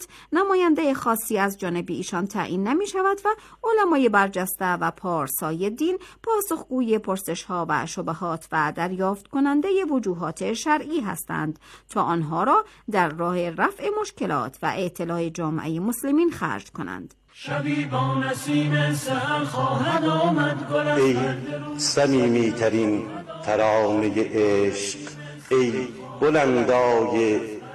نماینده خاصی از جانب ایشان تعیین نمی شود و علمای برجسته و پارسای دین پاسخگوی پرسش‌ها و شبهات و دریافت کننده وجوهات شرعی هستند تا آنها را در راه رفع مشکلات و اطلاع جامعه مسلمین خرج کنند. شبی با نسیم سحر خواهد آمد گل از ای صمیمی ترین ترانه عشق، ای بلندای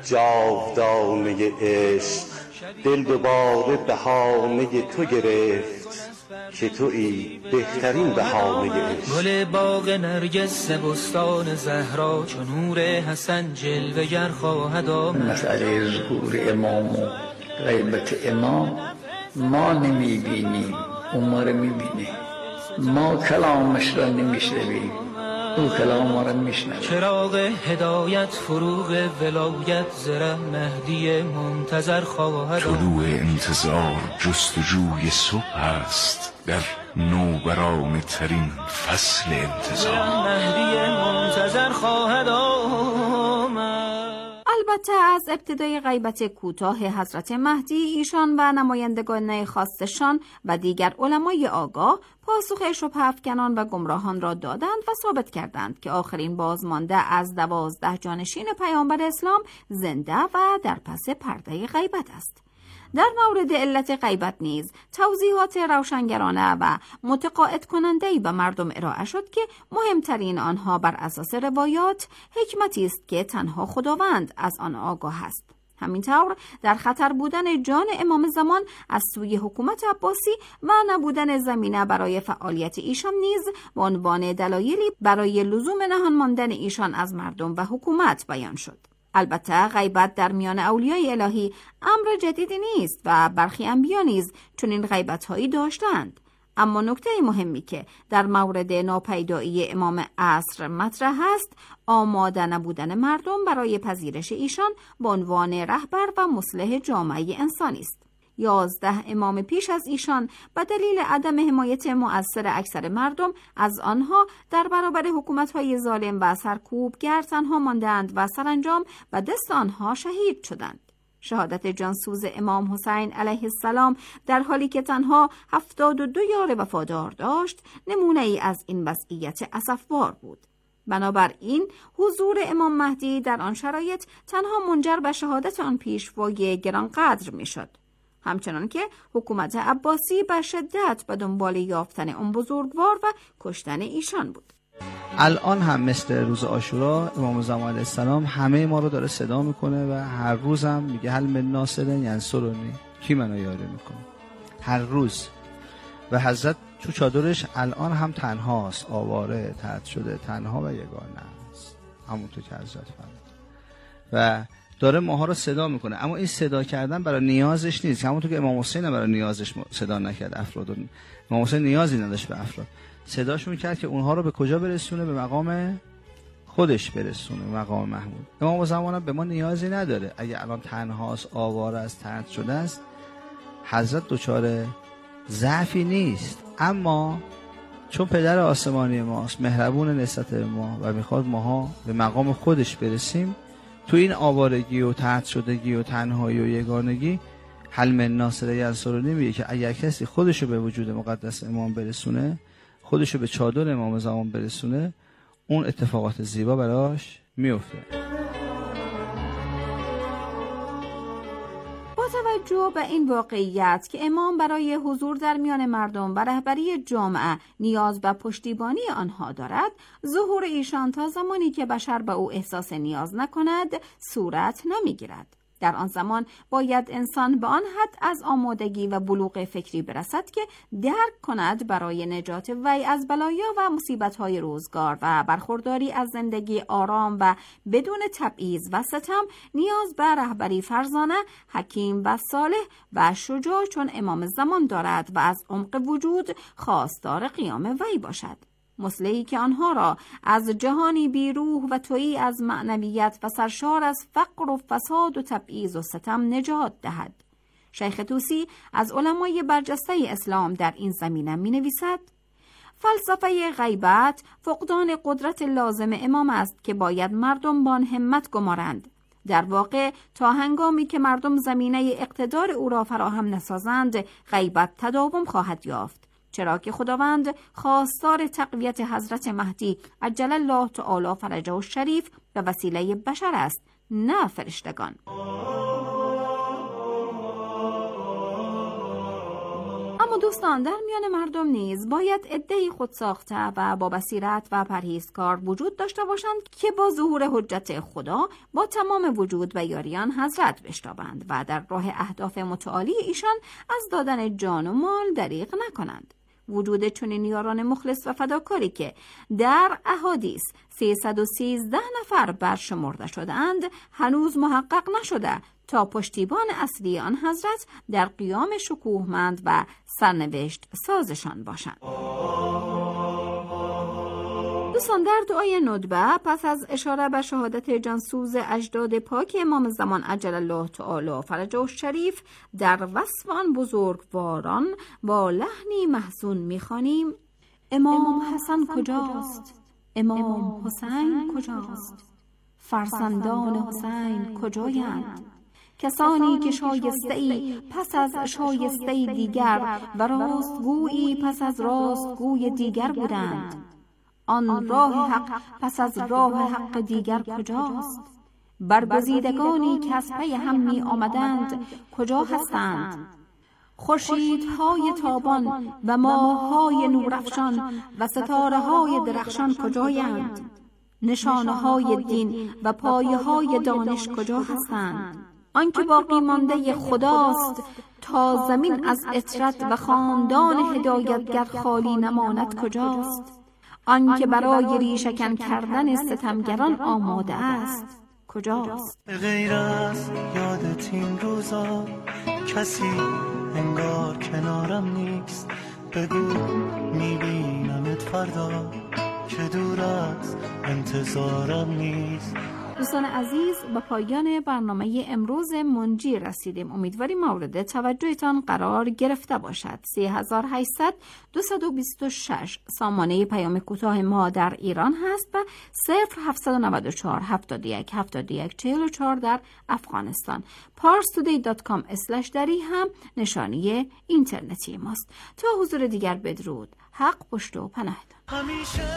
جاودانه عشق، دل دوباره بهانه تو گرفت که تویی بهترین بهانه عشق. گل باغ نرگس بستان زهرا چو نور حسن جلوه‌گر خواهد آمد. مسئله ظهور امام و غیبت امام ما نمیبینیم، اون ما رو میبینه. ما کلامش را نمیشنویم، او کلام ما را میشنوه. چراغ هدایت فروغ ولایت زره مهدی منتظر خواهد. طلوع انتظار جستجوی صبح است در نوبرانه ترین فصل انتظار. مهدی منتظر خواهد آمد. البته از ابتدای غیبت کوتاه حضرت مهدی ایشان و نمایندگان خاصشان و دیگر علمای آگاه پاسخ شبهه افکنان و گمراهان را دادند و ثابت کردند که آخرین بازمانده از 12 جانشین پیامبر اسلام زنده و در پس پرده غیبت است. در مورد علت غیبت نیز توضیحات روشنگرانه و متقاعد کننده‌ای به مردم ارائه شد که مهمترین آنها بر اساس روایات حکمتی است که تنها خداوند از آن آگاه است. همینطور در خطر بودن جان امام زمان از سوی حکومت عباسی و نبودن زمینه برای فعالیت ایشان نیز به عنوان دلایلی برای لزوم نهان ماندن ایشان از مردم و حکومت بیان شد. البته غیبت در میان اولیای الهی امر جدیدی نیست و برخی انبیا نیز چنین غیبت‌هایی داشتند. اما نکته مهمی که در مورد ناپیدایی امام عصر مطرح است، آماده نبودن مردم برای پذیرش ایشان به عنوان رهبر و مصلح جامعه انسانی است. 11 امام پیش از ایشان به دلیل عدم حمایت مؤثر اکثر مردم از آنها در برابر حکومت‌های ظالم و سرکوبگر تنها ماندند و سرانجام به دست آنها شهید شدند. شهادت جانسوز امام حسین علیه السلام در حالی که تنها 72 یار وفادار داشت نمونه ای از این وضعیت اسفبار بود. بنابراین حضور امام مهدی در آن شرایط تنها منجر به شهادت آن پیشوای گرانقدر می شد. همچنان که حکومت عباسی به شدت به دنبال یافتن اون بزرگوار و کشتن ایشان بود. الان هم مثل روز عاشورا امام زمان علیه السلام همه ما رو داره صدا میکنه و هر روز هم میگه هل من ناصر ینصرنی، کی منو یاری میکنه؟ هر روز. و حضرت تو چادرش الان هم تنهاست، آواره، طرد شده، تنها و یگانه است، همونطور که حضرت فرمود و داره ماها رو صدا میکنه. اما این صدا کردن برای نیازش نیست، همونطور که امام حسین برای نیازش صدا نکرد افراد. امام حسین نیازی نداشت به افراد، صداشو میکرد که اونها رو به کجا برسونه؟ به مقام خودش برسونه، مقام محمود. امام زمان به ما نیازی نداره. اگه الان تنهاست، آواره است، طرد شده است، حضرت دچار ضعفی نیست. اما چون پدر آسمانی ماست، مهربون نسبت به ما و میخواد ماها به مقام خودش برسیم، تو این آوارگی و طرد شدگی و تنهایی و یگانگی هل من ناصر ینصرنی میگه که اگر کسی خودشو به وجود مقدس امام برسونه، خودشو به چادر امام زمان برسونه، اون اتفاقات زیبا براش میفته. با توجه به این واقعیت که امام برای حضور در میان مردم و رهبری جامعه نیاز به پشتیبانی آنها دارد، ظهور ایشان تا زمانی که بشر به او احساس نیاز نکند صورت نمیگیرد. در آن زمان باید انسان به آن حد از آمادگی و بلوغ فکری برسد که درک کند برای نجات وی از بلایا و مصیبت‌های روزگار و برخورداری از زندگی آرام و بدون تبعیض و ستم نیاز به رهبری فرزانه، حکیم و صالح و شجاع چون امام زمان دارد و از عمق وجود خواستار قیام وی باشد. مصلحی که آنها را از جهانی بیروح و تویی از معنویت و سرشار از فقر و فساد و تبعیض و ستم نجات دهد. شیخ طوسی از علمای برجسته اسلام در این زمینه می نویسد: فلسفه غیبت فقدان قدرت لازم امام است که باید مردم با آن همت گمارند. در واقع تا هنگامی که مردم زمینه اقتدار او را فراهم نسازند غیبت تداوم خواهد یافت، چرا که خداوند خواستار تقویت حضرت مهدی عجل الله تعالی فرجه الشریف به وسیله بشر است، نه فرشتگان. اما دوستان، در میان مردم نیز باید عده‌ای خودساخته و با بصیرت و پرهیزکار وجود داشته باشند که با ظهور حجت خدا با تمام وجود و یاریان حضرت بشتابند و در راه اهداف متعالی ایشان از دادن جان و مال دریغ نکنند. وجود چنین یاران مخلص و فداکاری که در احادیث 313 نفر برشمرده شدند هنوز محقق نشده تا پشتیبان اصلی آن حضرت در قیام شکوهمند و سرنوشت سازشان باشند. دوستان، در دعای ندبه پس از اشاره به شهادت جانسوز اجداد پاک امام زمان عجل الله تعالی فرجه الشریف در وصف آن بزرگواران با لحنی محزون می‌خوانیم: امام حسن کجاست؟ امام حسین کجاست؟ فرزندان حسین کجایند؟ کسانی که شایسته‌ای پس از شایسته‌ای دیگر و راستگویی پس از راستگوی دیگر بودند، آن راه حق پس از راه حق دیگر کجاست؟ برگزیدگانی که از پی هم می آمدند کجا هستند؟ خورشیدهای تابان و ماه‌های نورافشان و ستاره‌های درخشان کجایند؟ نشانه‌های دین و پایه‌های دانش کجا هستند؟ آنکه باقی مانده خداست تا زمین از اطرت و خاندان هدایتگر خالی نماند کجاست؟ آنکه برای ریشه‌کن کردن ستمگران آماده است کجاست؟ غیر از یادت این روزا کسی انگار کنارم نیست، بگو میبینمت فردا که دور از انتظارم نیست. دوستان عزیز، به پایان برنامه امروز منجی رسیدیم. امیدواریم مورد توجهتان قرار گرفته باشد. 3800-226 سامانه پیام کوتاه ما در ایران هست و 0794-71-71-44 در افغانستان. parstoday.com/dari هم نشانی اینترنتی ماست. تا حضور دیگر بدرود. حق پشت و پناهتان.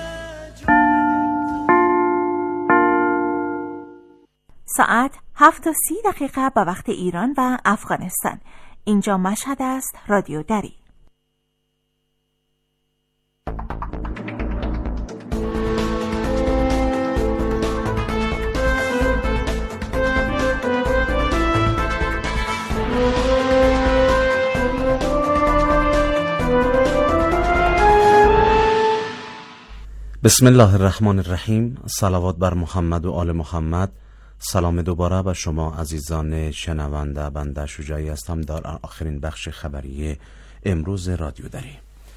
ساعت 7:30 به وقت ایران و افغانستان. اینجا مشهد است، رادیو دری. بسم الله الرحمن الرحیم. صلوات بر محمد و آل محمد. سلام دوباره به شما عزیزان شنونده. بنده شجاعی هستم در آخرین بخش خبری امروز رادیو دری.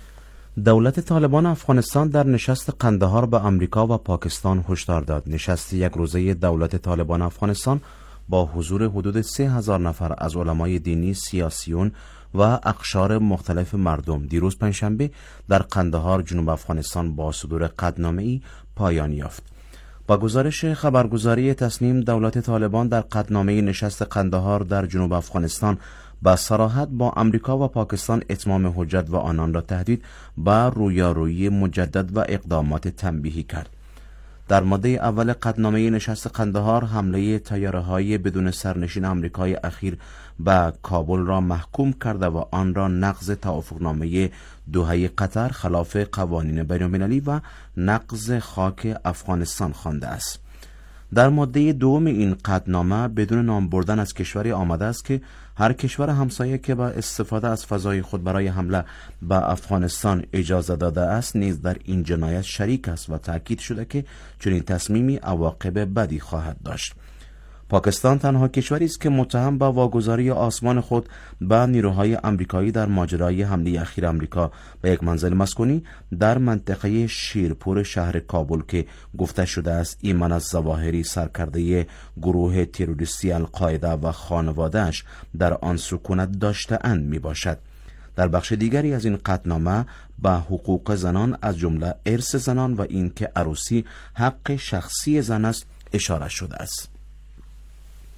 دولت طالبان افغانستان در نشست قندهار به امریکا و پاکستان هشدار داد. نشست یک روزه دولت طالبان افغانستان با حضور حدود 3000 نفر از علمای دینی، سیاسیون و اقشار مختلف مردم دیروز پنجشنبه در قندهار جنوب افغانستان با صدور قطعنامه‌ای پایان یافت. با گزارش خبرگزاری تصنیم، دولت طالبان در قطعنامه نشست قندهار در جنوب افغانستان با صراحت با امریکا و پاکستان اتمام حجت و آنان را تهدید به رویارویی مجدد و اقدامات تنبیهی کرد. در ماده اول قطعنامه نشست قندهار، حمله طیاره‌های بدون سرنشین آمریکای اخیر به کابل را محکوم کرده و آن را نقض توافقنامه دوحه قطر خلاف قوانین بین‌المللی و نقض خاک افغانستان خوانده است. در ماده دوم این قطعنامه بدون نام بردن از کشوری آمده است که هر کشور همسایه که با استفاده از فضای خود برای حمله به افغانستان اجازه داده است نیز در این جنایت شریک است و تأکید شده که چنین تصمیمی عواقب بدی خواهد داشت. پاکستان تنها کشوری است که متهم به واگذاری آسمان خود به نیروهای آمریکایی در ماجرای حمله اخیر آمریکا به یک منزل مسکونی در منطقه شیرپور شهر کابل که گفته شده است ایمن الظواهری سرکرده گروه تروریستی القاعده و خانواده‌اش در آن سکونت داشته‌اند می باشد. در بخش دیگری از این قطعنامه به حقوق زنان از جمله ارث زنان و اینکه عروسی حق شخصی زن است اشاره شده است.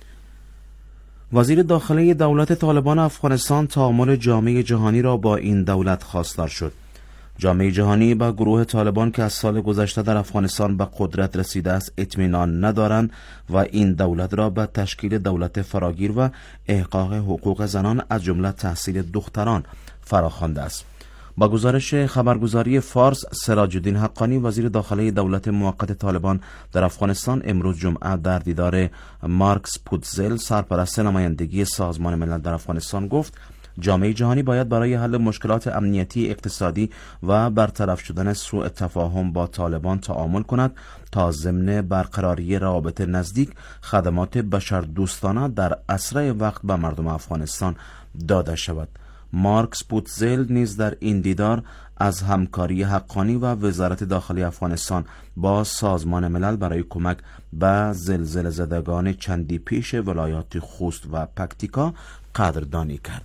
وزیر داخلی دولت طالبان افغانستان تعامل جامعه جهانی را با این دولت خواستار شد. جامعه جهانی با گروه طالبان که از سال گذشته در افغانستان به قدرت رسیده است اطمینان ندارند و این دولت را به تشکیل دولت فراگیر و احقاق حقوق زنان از جمله تحصیل دختران فراخوانده است. با گزارش خبرگزاری فارس، سراج الدین حقانی وزیر داخلی دولت موقت طالبان در افغانستان امروز جمعه در دیدار مارکس پوتزل سرپرست نمایندگی سازمان ملل در افغانستان گفت جامعه جهانی باید برای حل مشکلات امنیتی، اقتصادی و برطرف شدن سوء تفاهم با طالبان تعامل کند تا ضمن برقراری روابط نزدیک خدمات بشردوستانه در اسرع وقت به مردم افغانستان داده شود. مارکس پوتزل نیز در این دیدار از همکاری حقانی و وزارت داخلی افغانستان با سازمان ملل برای کمک به زلزله زدگان چندی پیش ولایات خوست و پکتیکا قدردانی کرد.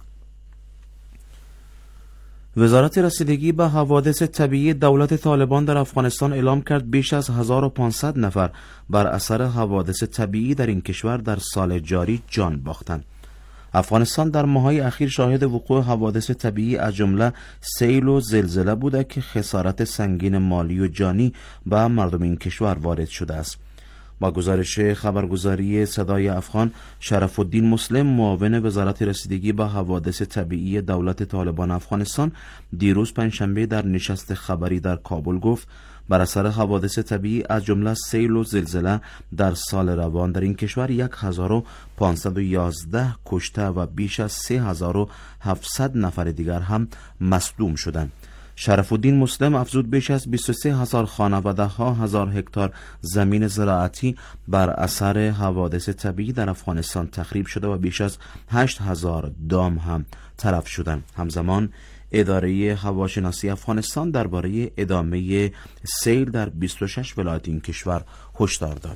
وزارت رسیدگی به حوادث طبیعی دولت طالبان در افغانستان اعلام کرد بیش از 1500 نفر بر اثر حوادث طبیعی در این کشور در سال جاری جان باختند. افغانستان در ماه‌های اخیر شاهد وقوع حوادث طبیعی از جمله سیل و زلزله بوده که خسارت سنگین مالی و جانی به مردم این کشور وارد شده است. با گزارش خبرگزاری صدای افغان، شرف الدین مسلم معاون وزارت رسیدگی به حوادث طبیعی دولت طالبان افغانستان دیروز پنجشنبه در نشست خبری در کابل گفت بر اثر حوادث طبیعی از جمله سیل و زلزله در سال روان در این کشور 1511 کشته و بیش از 3700 نفر دیگر هم مصدوم شدند. شرف الدین مسلم افزود بیش از 23,000 خانه و 10,000 هکتار زمین زراعتی بر اثر حوادث طبیعی در افغانستان تخریب شده و بیش از 8,000 دام هم تلف شدند. همزمان اداره هواشناسی افغانستان درباره ادامه سیل در 26 ولایت این کشور هشدار داد.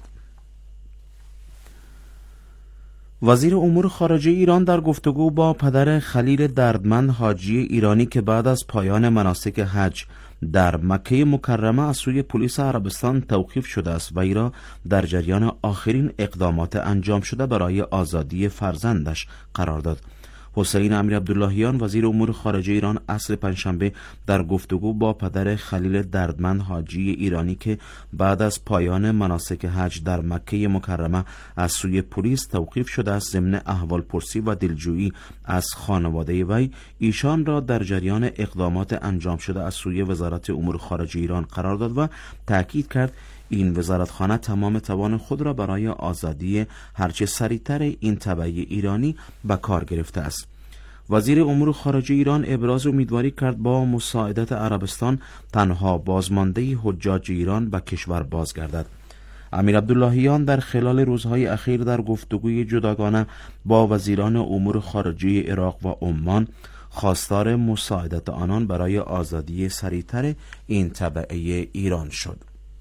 وزیر امور خارجه ایران در گفتگو با پدر خلیل دردمند حاجی ایرانی که بعد از پایان مناسک حج در مکه مکرمه از سوی پلیس عربستان توقیف شده است و ای را در جریان آخرین اقدامات انجام شده برای آزادی فرزندش قرار داد. حسین امیر عبداللهیان وزیر امور خارجه ایران عصر پنجشنبه در گفتگو با پدر خلیل دردمند حاجی ایرانی که بعد از پایان مناسک حج در مکه مکرمه از سوی پلیس توقیف شده است ضمن احوالپرسی و دلجویی از خانواده وی ایشان را در جریان اقدامات انجام شده از سوی وزارت امور خارجه ایران قرار داد و تاکید کرد این وزارتخانه تمام توان خود را برای آزادی هرچه سریعتر این تبع ایرانی به کار گرفته است. وزیر امور خارجه ایران ابراز امیدواری کرد با مساعدت عربستان تنها بازمانده حجاج ایران به کشور بازگردد. امیر عبداللهیان در خلال روزهای اخیر در گفتگوی جداگانه با وزیران امور خارجه عراق و عمان خواستار مساعدت آنان برای آزادی سریعتر این تبع ایران شد.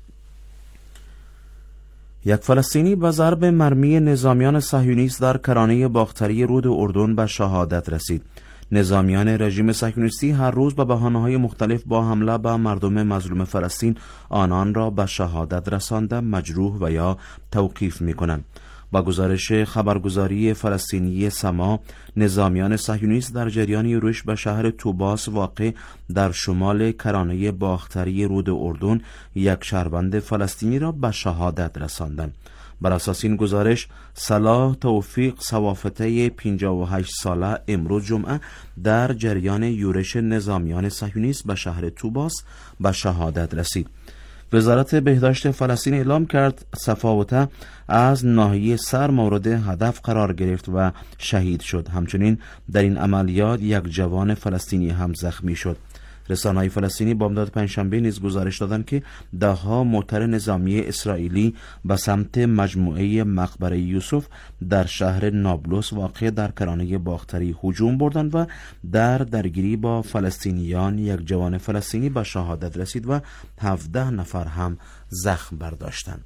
یک فلسطینی به ضرب مرمی نظامیان صهیونیست در کرانه باختری رود اردن به شهادت رسید. نظامیان رژیم صهیونیستی هر روز به بهانه‌های مختلف با حمله به مردم مظلوم فلسطین آنان را به شهادت رسانده مجروح و یا توقیف می‌کنند. با گزارش خبرگزاری فلسطینی سما، نظامیان صهیونیست در جریان یورش به شهر توباس واقع در شمال کرانه باختری رود اردن یک شهروند فلسطینی را به شهادت رساندند. بر اساس این گزارش صلاح توفیق صوافته 58 ساله امروز جمعه در جریان یورش نظامیان صهیونیست به شهر توباس به شهادت رسید. وزارت بهداشت فلسطین اعلام کرد صفاوته از ناحیه سر مورد هدف قرار گرفت و شهید شد. همچنین در این عملیات یک جوان فلسطینی هم زخمی شد. رسانه‌های فلسطینی بامداد پنجشنبه نیز گزارش دادند که ده‌ها موتر نظامی اسرائیلی به سمت مجموعه مقبره یوسف در شهر نابلس واقع در کرانه باختری هجوم بردند و در درگیری با فلسطینیان یک جوان فلسطینی به شهادت رسید و 17 نفر هم زخم برداشتند.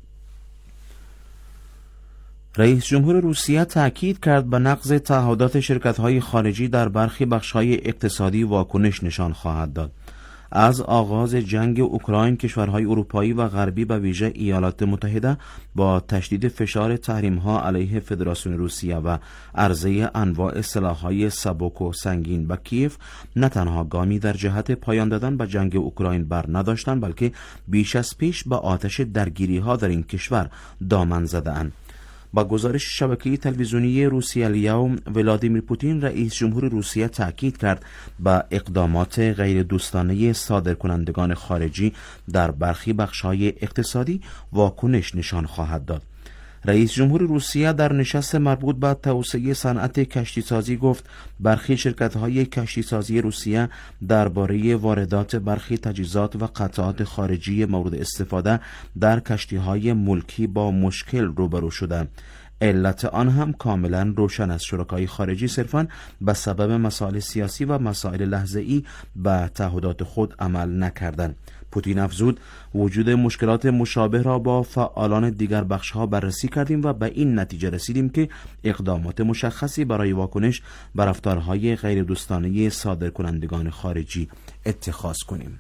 رئیس جمهور روسیه تأکید کرد به نقض تعهدات شرکت‌های خارجی در برخی بخش‌های اقتصادی واکنش نشان خواهد داد. از آغاز جنگ اوکراین کشورهای اروپایی و غربی و ویژه ایالات متحده با تشدید فشار تحریم‌ها علیه فدراسیون روسیه و عرضه انواع سلاح‌های سبک و سنگین به کیف نه تنها گامی در جهت پایان دادن به جنگ اوکراین بر نداشتند، بلکه بیش از پیش به آتش درگیری‌ها در این کشور دامن زدند. با گزارش شبکه تلویزیونی روسیه الیوم، ولادیمیر پوتین رئیس جمهور روسیه تاکید کرد به اقدامات غیر دوستانه صادرکنندگان خارجی در برخی بخش‌های اقتصادی واکنش نشان خواهد داد. رئیس جمهور روسیه در نشست مربوط به توسعه صنعت کشتیسازی گفت برخی شرکت‌های کشتیسازی روسیه درباره واردات برخی تجهیزات و قطعات خارجی مورد استفاده در کشتی‌های ملکی با مشکل روبرو شدند. علت آن هم کاملا روشن است: شرکای خارجی صرفاً به سبب مسائل سیاسی و مسائل لحظه‌ای به تعهدات خود عمل نکردند. پوتین افزود وجود مشکلات مشابه را با فعالان دیگر بخش‌ها بررسی کردیم و به این نتیجه رسیدیم که اقدامات مشخصی برای واکنش بر رفتارهای غیر دوستانه صادرکنندگان خارجی اتخاذ کنیم.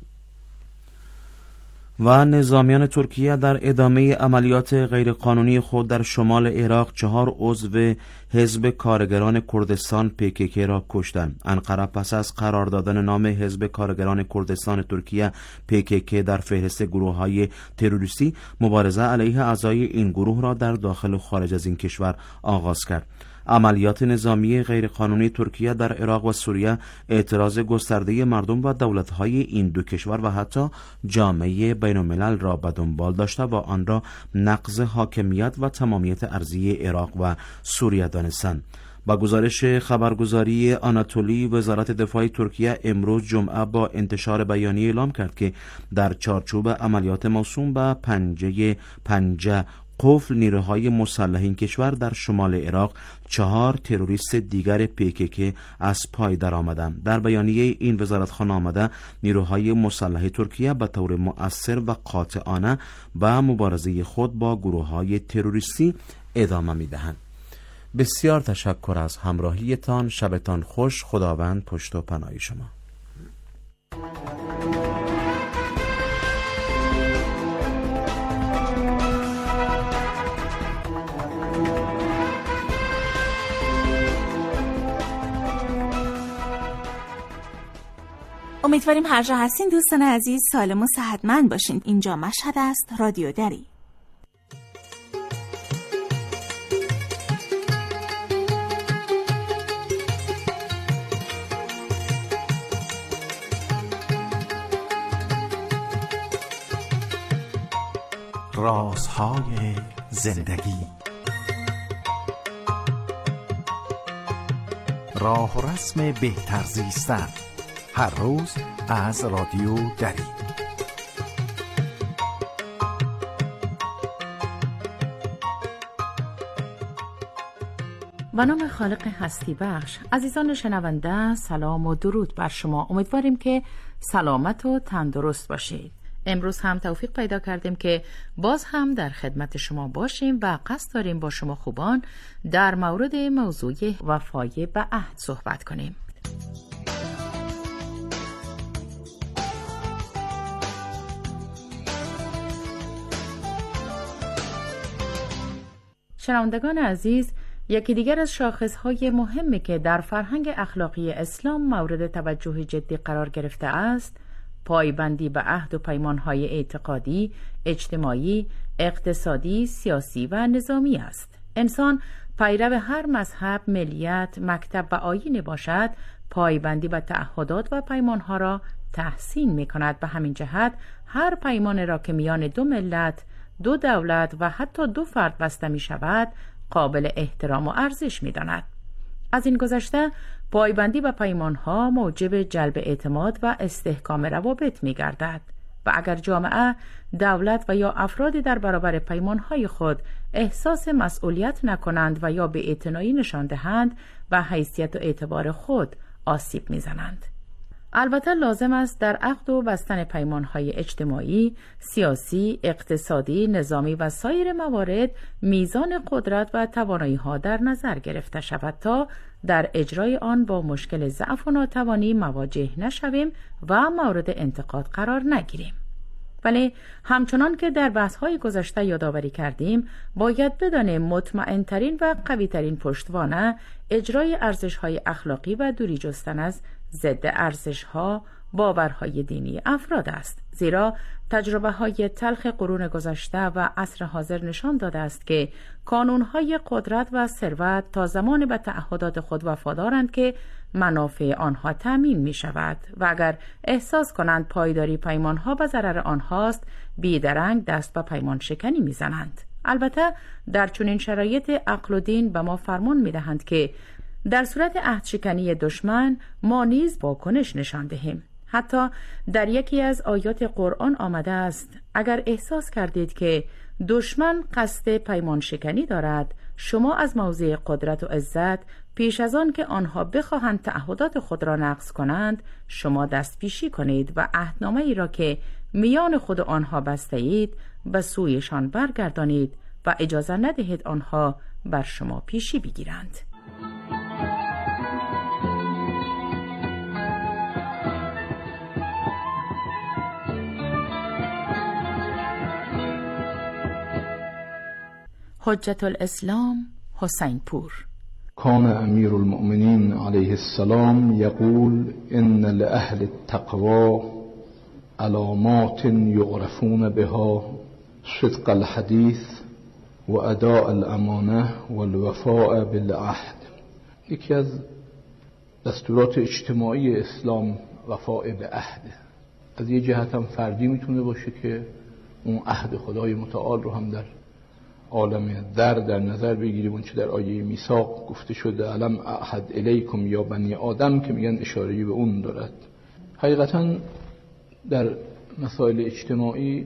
و نظامیان ترکیه در ادامه عملیات غیرقانونی خود در شمال عراق 4 عضو حزب کارگران کردستان PKK را کشتند. انقره پس از قرار دادن نام حزب کارگران کردستان ترکیه PKK در فهرست گروه‌های تروریستی، مبارزه علیه اعضای این گروه را در داخل و خارج از این کشور آغاز کرد. عملیات نظامی غیرقانونی ترکیه در عراق و سوریه اعتراض گسترده مردم و دولت‌های این دو کشور و حتی جامعه بین‌الملل را به دنبال داشته و آن را نقض حاکمیت و تمامیت ارضی عراق و سوریه دانستند. با گزارش خبرگزاری آناتولی، وزارت دفاع ترکیه امروز جمعه با انتشار بیانیه اعلام کرد که در چارچوب عملیات موسوم به پنجه قفل نیروهای مسلح این کشور در شمال عراق 4 تروریست دیگر PKK از پای درآمدند. در بیانیه این وزارتخانه آمده نیروهای مسلح ترکیه به طور مؤثر و قاطعانه به مبارزه خود با گروه‌های تروریستی ادامه می‌دهند. بسیار تشکر از همراهیتان. شبتان خوش. خداوند پشت و پناه شما. امیدواریم هر جا هستین دوستان عزیز سالم و صحتمند باشین. اینجا مشهد است، رادیو دری. رازهای زندگی، راه و رسم بهتر زیستن، هر روز از رادیو دری. به نام خالق هستی بخش، عزیزان شنونده سلام و درود بر شما. امیدواریم که سلامت و تندرست باشید. امروز هم توفیق پیدا کردیم که باز هم در خدمت شما باشیم و قصد داریم با شما خوبان در مورد موضوع وفای به عهد صحبت کنیم. شنوندگان عزیز، یکی دیگر از شاخصهای مهمی که در فرهنگ اخلاقی اسلام مورد توجه جدی قرار گرفته است، پایبندی به عهد و پیمانهای اعتقادی، اجتماعی، اقتصادی، سیاسی و نظامی است. انسان پیرو هر مذهب، ملیت، مکتب و آیین باشد، پایبندی به تعهدات و پیمانها را تحسین می کند. به همین جهت هر پیمان را که میان دو ملت، دو دولت و حتی دو فرد بسته می شود قابل احترام و ارزش می داند. از این گذشته پایبندی به پیمانها موجب جلب اعتماد و استحکام روابط می گردد و اگر جامعه، دولت و یا افرادی در برابر پیمانهای خود احساس مسئولیت نکنند و یا به اعتنایی نشان دهند و حیثیت و اعتبار خود آسیب می زنند. البته لازم است در عقد و بستن پیمانهای اجتماعی، سیاسی، اقتصادی، نظامی و سایر موارد میزان قدرت و توانایی‌ها در نظر گرفته شود تا در اجرای آن با مشکل ضعف و ناتوانی مواجه نشویم و مورد انتقاد قرار نگیریم. ولی همچنان که در بحث‌های گذشته یادآوری کردیم، باید بدانیم مطمئن‌ترین و قوی‌ترین پشتوانه اجرای ارزش‌های اخلاقی و دوری جستن از ضد ارزش‌ها، باورهای دینی افراد است. زیرا تجربه‌های تلخ قرون گذشته و عصر حاضر نشان داده است که کانون‌های قدرت و ثروت تا زمان به تعهدات خود وفادارند که منافع آنها تامین می شود و اگر احساس کنند پایداری پیمانها به ضرر آنهاست، بیدرنگ دست به پیمان شکنی می زنند. البته در چنین شرایط عقل و دین به ما فرمان می دهند که در صورت عهد شکنی دشمن ما نیز واکنش نشان دهیم. حتی در یکی از آیات قرآن آمده است: اگر احساس کردید که دشمن قصد پیمان شکنی دارد، شما از موضع قدرت و عزت پیش از آن که آنها بخواهند تعهدات خود را نقض کنند، شما دست پیشی کنید و عهدنامه ای را که میان خود آنها بسته اید به سویشان برگردانید و اجازه ندهید آنها بر شما پیشی بگیرند. حجت الاسلام حسین پور. کان امیر المؤمنین علیه السلام یقول ان لأهل التقوى علامات یعرفون بها صدق الحدیث و اداء الامانه و الوفاء بالعهد. یکی از دستورات اجتماعی اسلام وفاء به عهد. از یه جهت هم فردی میتونه باشه که اون عهد خدای متعال رو هم در عالم در نظر بگیریم، اون چه در آیه میثاق گفته شده علم اعهد الیکم یا بنی آدم، که میگن اشاره‌ای به اون دارد. حقیقتا در مسائل اجتماعی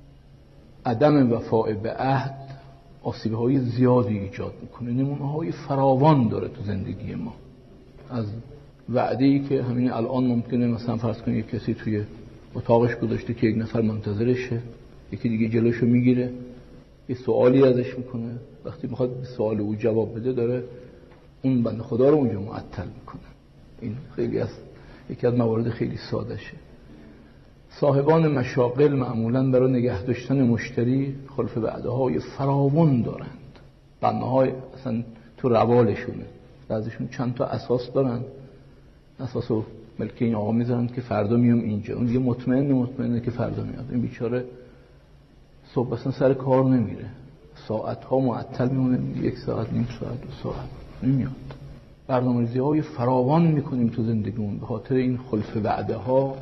عدم وفاء به عهد آسیب‌های زیادی ایجاد میکنه. نمونه‌های فراوان داره تو زندگی ما. از وعده‌ای که همین الان ممکنه مثلا فرض کنید کسی توی اتاقش گذاشته که یک نفر منتظرشه، یکی دیگه جلوشو میگیره، یه سوالی ازش میکنه، وقتی میخواد به سوال او جواب بده داره اون بنده خدا رو اونجا معطل میکنه. این خیلی از یکی از موارد خیلی ساده شه. صاحبان مشاغل معمولاً برای نگه داشتن مشتری خلف وعده‌های فراوان دارند. بناهای اصلا تو روالشونه. بعضیشون چند تا اساس دارن. اساسو ملک این آقا میذارن که فردا میام اینجا. اون دیگه مطمئنه که فردا میاد. این بیچاره صبح اصلا سر کار نمیره، ساعتها معطل میمونه، 1 ساعت، نیم ساعت، 2 ساعت نمیاد. برنامه‌ریزی‌های فراوان میکنیم تو زندگیمون به خاطر این خلف وعده ها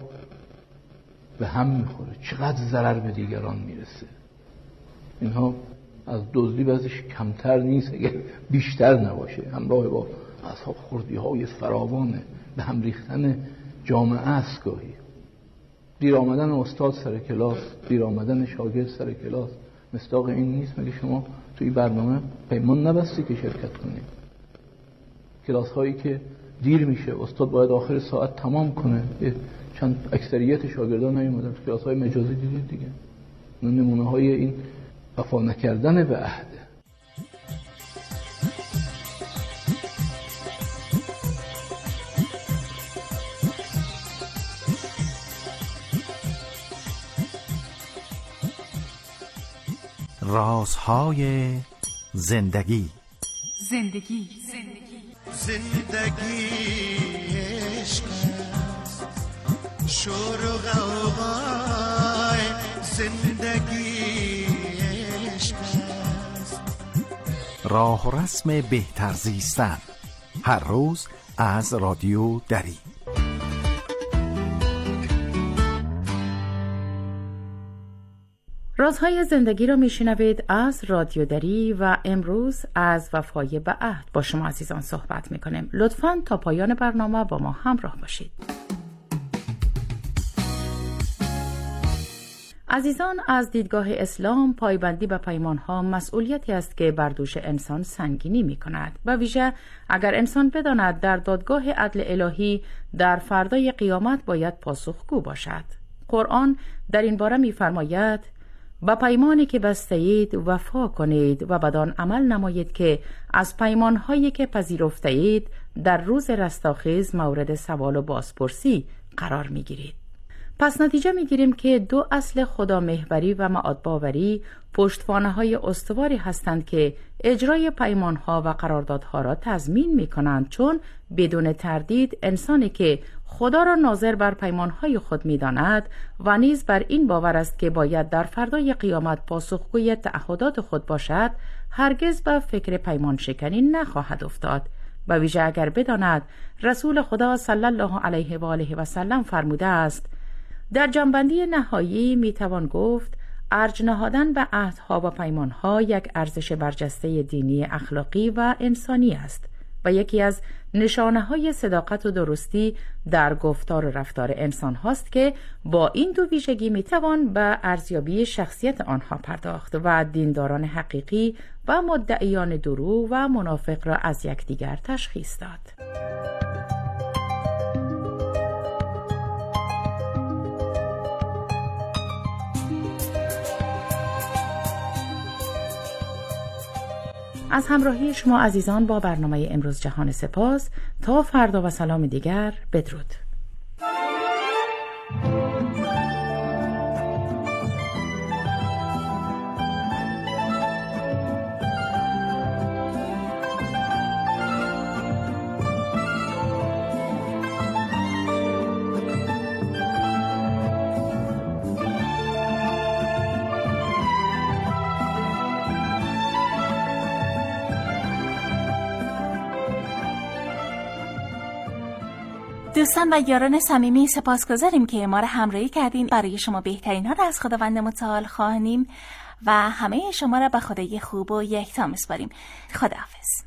به هم میخوره. چقدر ضرر به دیگران میرسه. اینها از دزدی بعضیش کمتر نیست اگر بیشتر نباشه، همراه با اصحاب خوردی‌های فراوانه، به هم ریختن جامعه است. گاهی دیر آمدن استاد سر کلاس، دیر آمدن شاگرد سر کلاس مصداق این نیست؟ مگه شما توی برنامه پیمان نبستی که شرکت کنید؟ کلاس هایی که دیر میشه، استاد باید آخر ساعت تمام کنه، چند اکثریت شاگردان نیومدن. تو کلاس های مجازی دیدید دیگه. نمونه های این وفا نکردن به عهد. رازهای زندگی. زندگی عشق است، شور و غوغای زندگی عشق است. راه و رسم بهتر زیستن، هر روز از رادیو دری. رازهای زندگی را میشنوید از رادیو دری و امروز از وفای به عهد با شما عزیزان صحبت میکنیم. لطفاً تا پایان برنامه با ما همراه باشید. عزیزان، از دیدگاه اسلام پایبندی به پیمانها مسئولیتی است که بر دوش انسان سنگینی میکند، و ویژه اگر انسان بداند در دادگاه عدل الهی در فردای قیامت باید پاسخگو باشد. قرآن در این باره میفرماید: با پیمانی که بسته‌اید وفا کنید و بدان عمل نمایید که از پیمانهایی که پذیرفته‌اید در روز رستاخیز مورد سوال و بازپرسی قرار میگیرید. پس نتیجه میگیریم که دو اصل خدامحوری و معادباوری پشتوانه‌های استواری هستند که اجرای پیمانها و قراردادها را تضمین میکنند، چون بدون تردید انسانی که خدا را ناظر بر پیمانهای خود میداند و نیز بر این باور است که باید در فردای قیامت پاسخگوی تعهدات خود باشد، هرگز به فکر پیمان شکنی نخواهد افتاد. و ویژه اگر بداند رسول خدا صلی الله علیه و آله و سلم فرموده است: در جنبندی نهایی میتوان گفت ارج نهادن به عهدها و پیمانها یک ارزش برجسته دینی، اخلاقی و انسانی است و یکی از نشانه‌های صداقت و درستی در گفتار و رفتار انسان هاست که با این دو ویژگی میتوان به ارزیابی شخصیت آنها پرداخت و دینداران حقیقی و مدعیان دروغ و منافق را از یکدیگر تشخیص داد. از همراهی شما عزیزان با برنامه امروز جهان سپاس. تا فردا و سلام دیگر، بدرود. دوستان و یاران صمیمی، سپاسگزاریم که ما را همراهی کردین. برای شما بهترین ها را از خداوند متعال خواهیم و همه شما را به خدای خوب و یکتا میسپاریم. خداحافظ.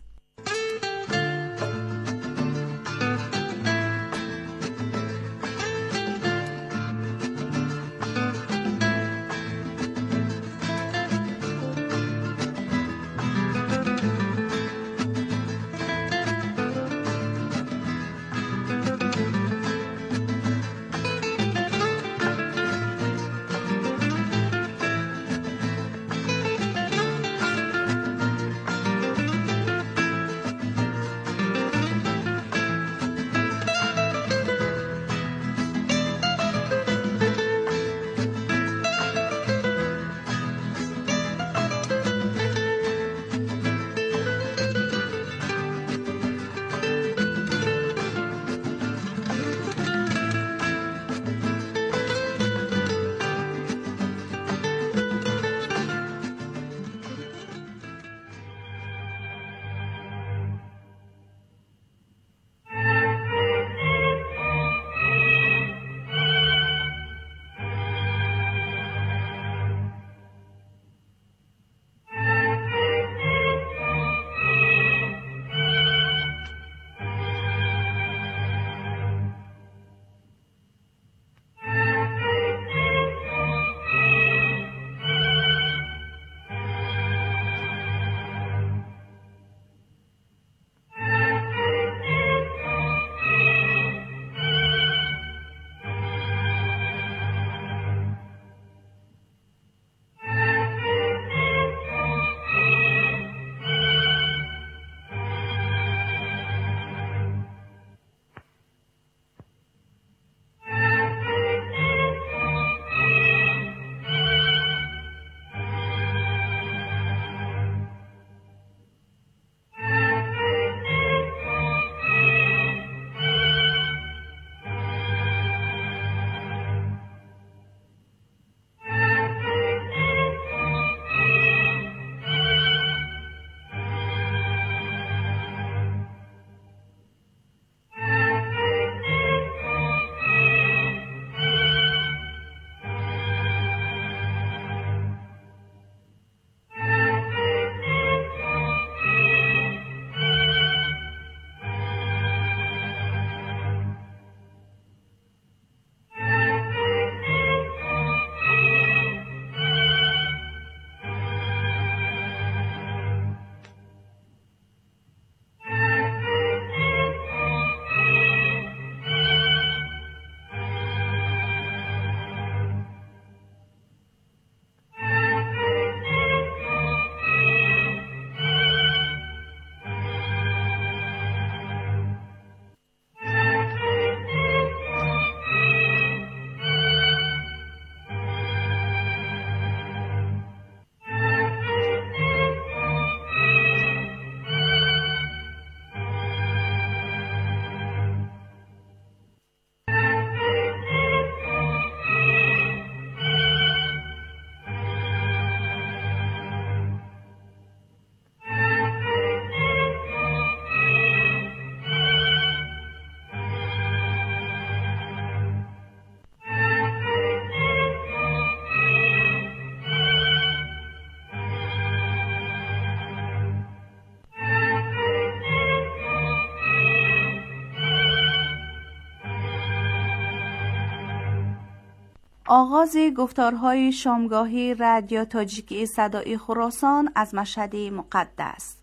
آغاز گفتارهای شامگاهی رادیو تاجیکی صدای خراسان از مشهد مقدس.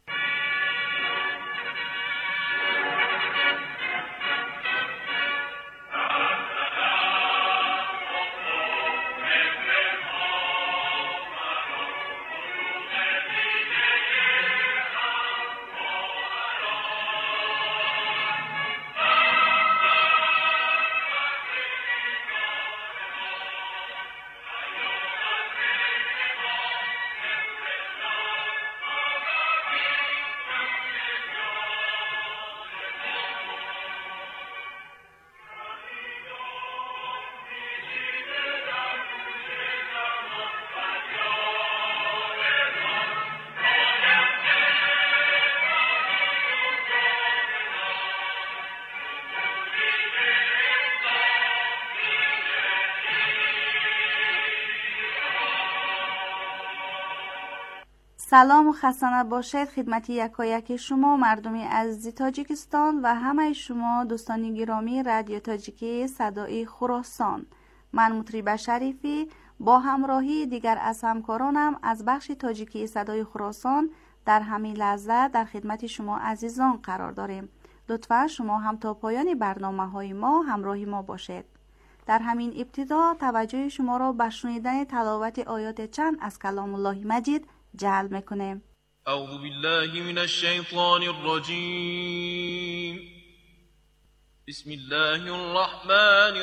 سلام و خسته باشد خدمت یکایک شما مردمی عزیز تاجیکستان و همه شما دوستان گرامی رادیو تاجیکی صدای خراسان. من مطرب شریفی با همراهی دیگر از همکارانم از بخش تاجیکی صدای خراسان در همین لحظه در خدمت شما عزیزان قرار داریم. لطفا شما هم تا پایان برنامه‌های ما همراهی ما باشید. در همین ابتدا توجه شما را به شنیدن تلاوت آیات چند از کلام الله مجید جلب میکنیم. اعوذ بالله من الشیطان الرجیم. بسم الله الرحمن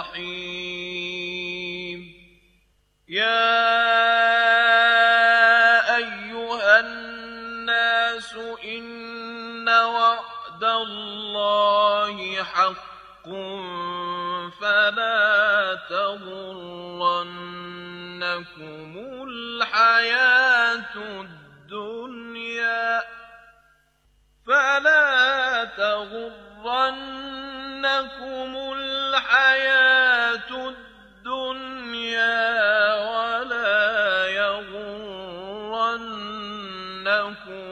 الرحیم. یا ایها الناس ان وعد الله حق فلا تغرنكم الحياة الدنيا ولا يغرنكم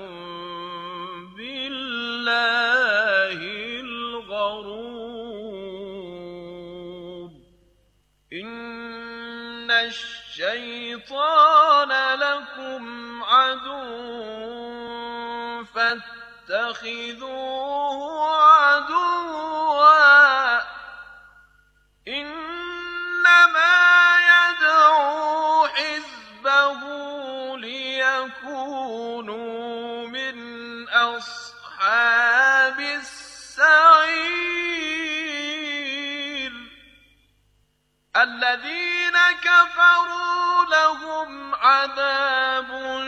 بالله الغرور. إن الشيطان لكم عدو فاتخذوه عدوا إنما يدعو حزبه ليكونوا من أصحاب السعير. الذين كفروا لهم عذاب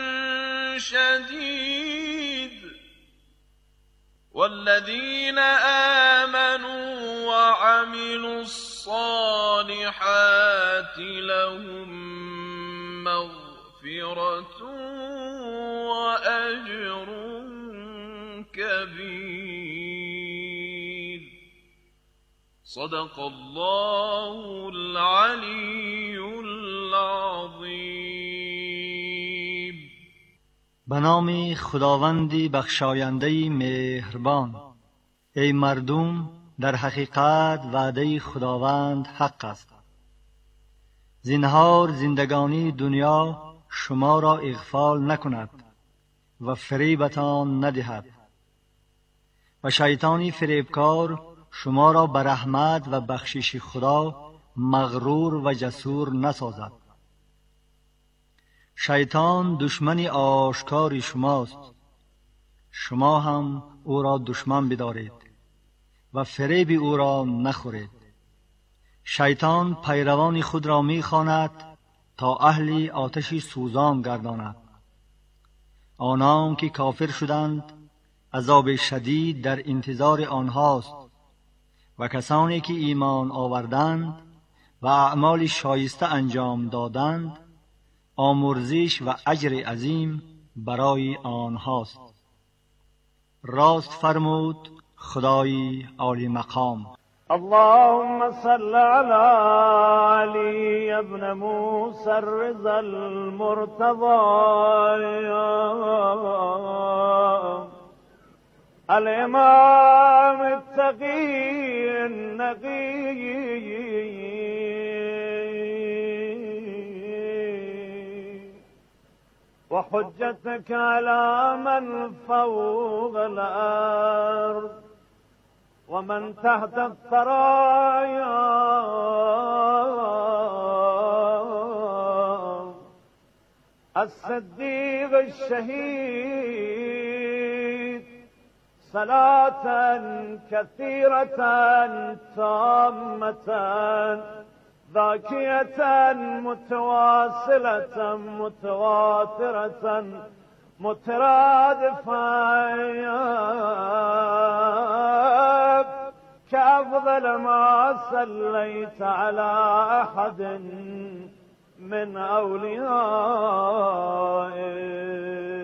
شديد والذين آمنوا وعملوا الصالحات لهم مغفرة وأجر كبير. صدق الله العلي العظيم. به نام خداوندی بخشاینده مهربان. ای مردم، در حقیقت وعده خداوند حق است. زنهار زندگانی دنیا شما را اغفال نکند و فریبتان ندهد و شیطانی فریبکار شما را به رحمت و بخشش خدا مغرور و جسور نسازد. شیطان دشمن آشکار شماست، شما هم او را دشمن بدارید و فریب او را نخورید. شیطان پیروان خود را می‌خواند تا اهل آتش سوزان گرداند. آنان که کافر شدند عذاب شدید در انتظار آنهاست و کسانی که ایمان آوردند و اعمال شایسته انجام دادند آمرزش و اجر عظیم برای آنهاست. راست فرمود خدای عالی مقام. اللهم صل على علي ابن موسى الرضا المرتضى الإمام التقي النقي وحجتك على من فوق الأرض ومن تحت الثرايا الصديق الشهيد صلاة كثيرة تامة ذاكية متواصلة متواترة مترادفة كأفضل ما صليت على أحد من أوليائك.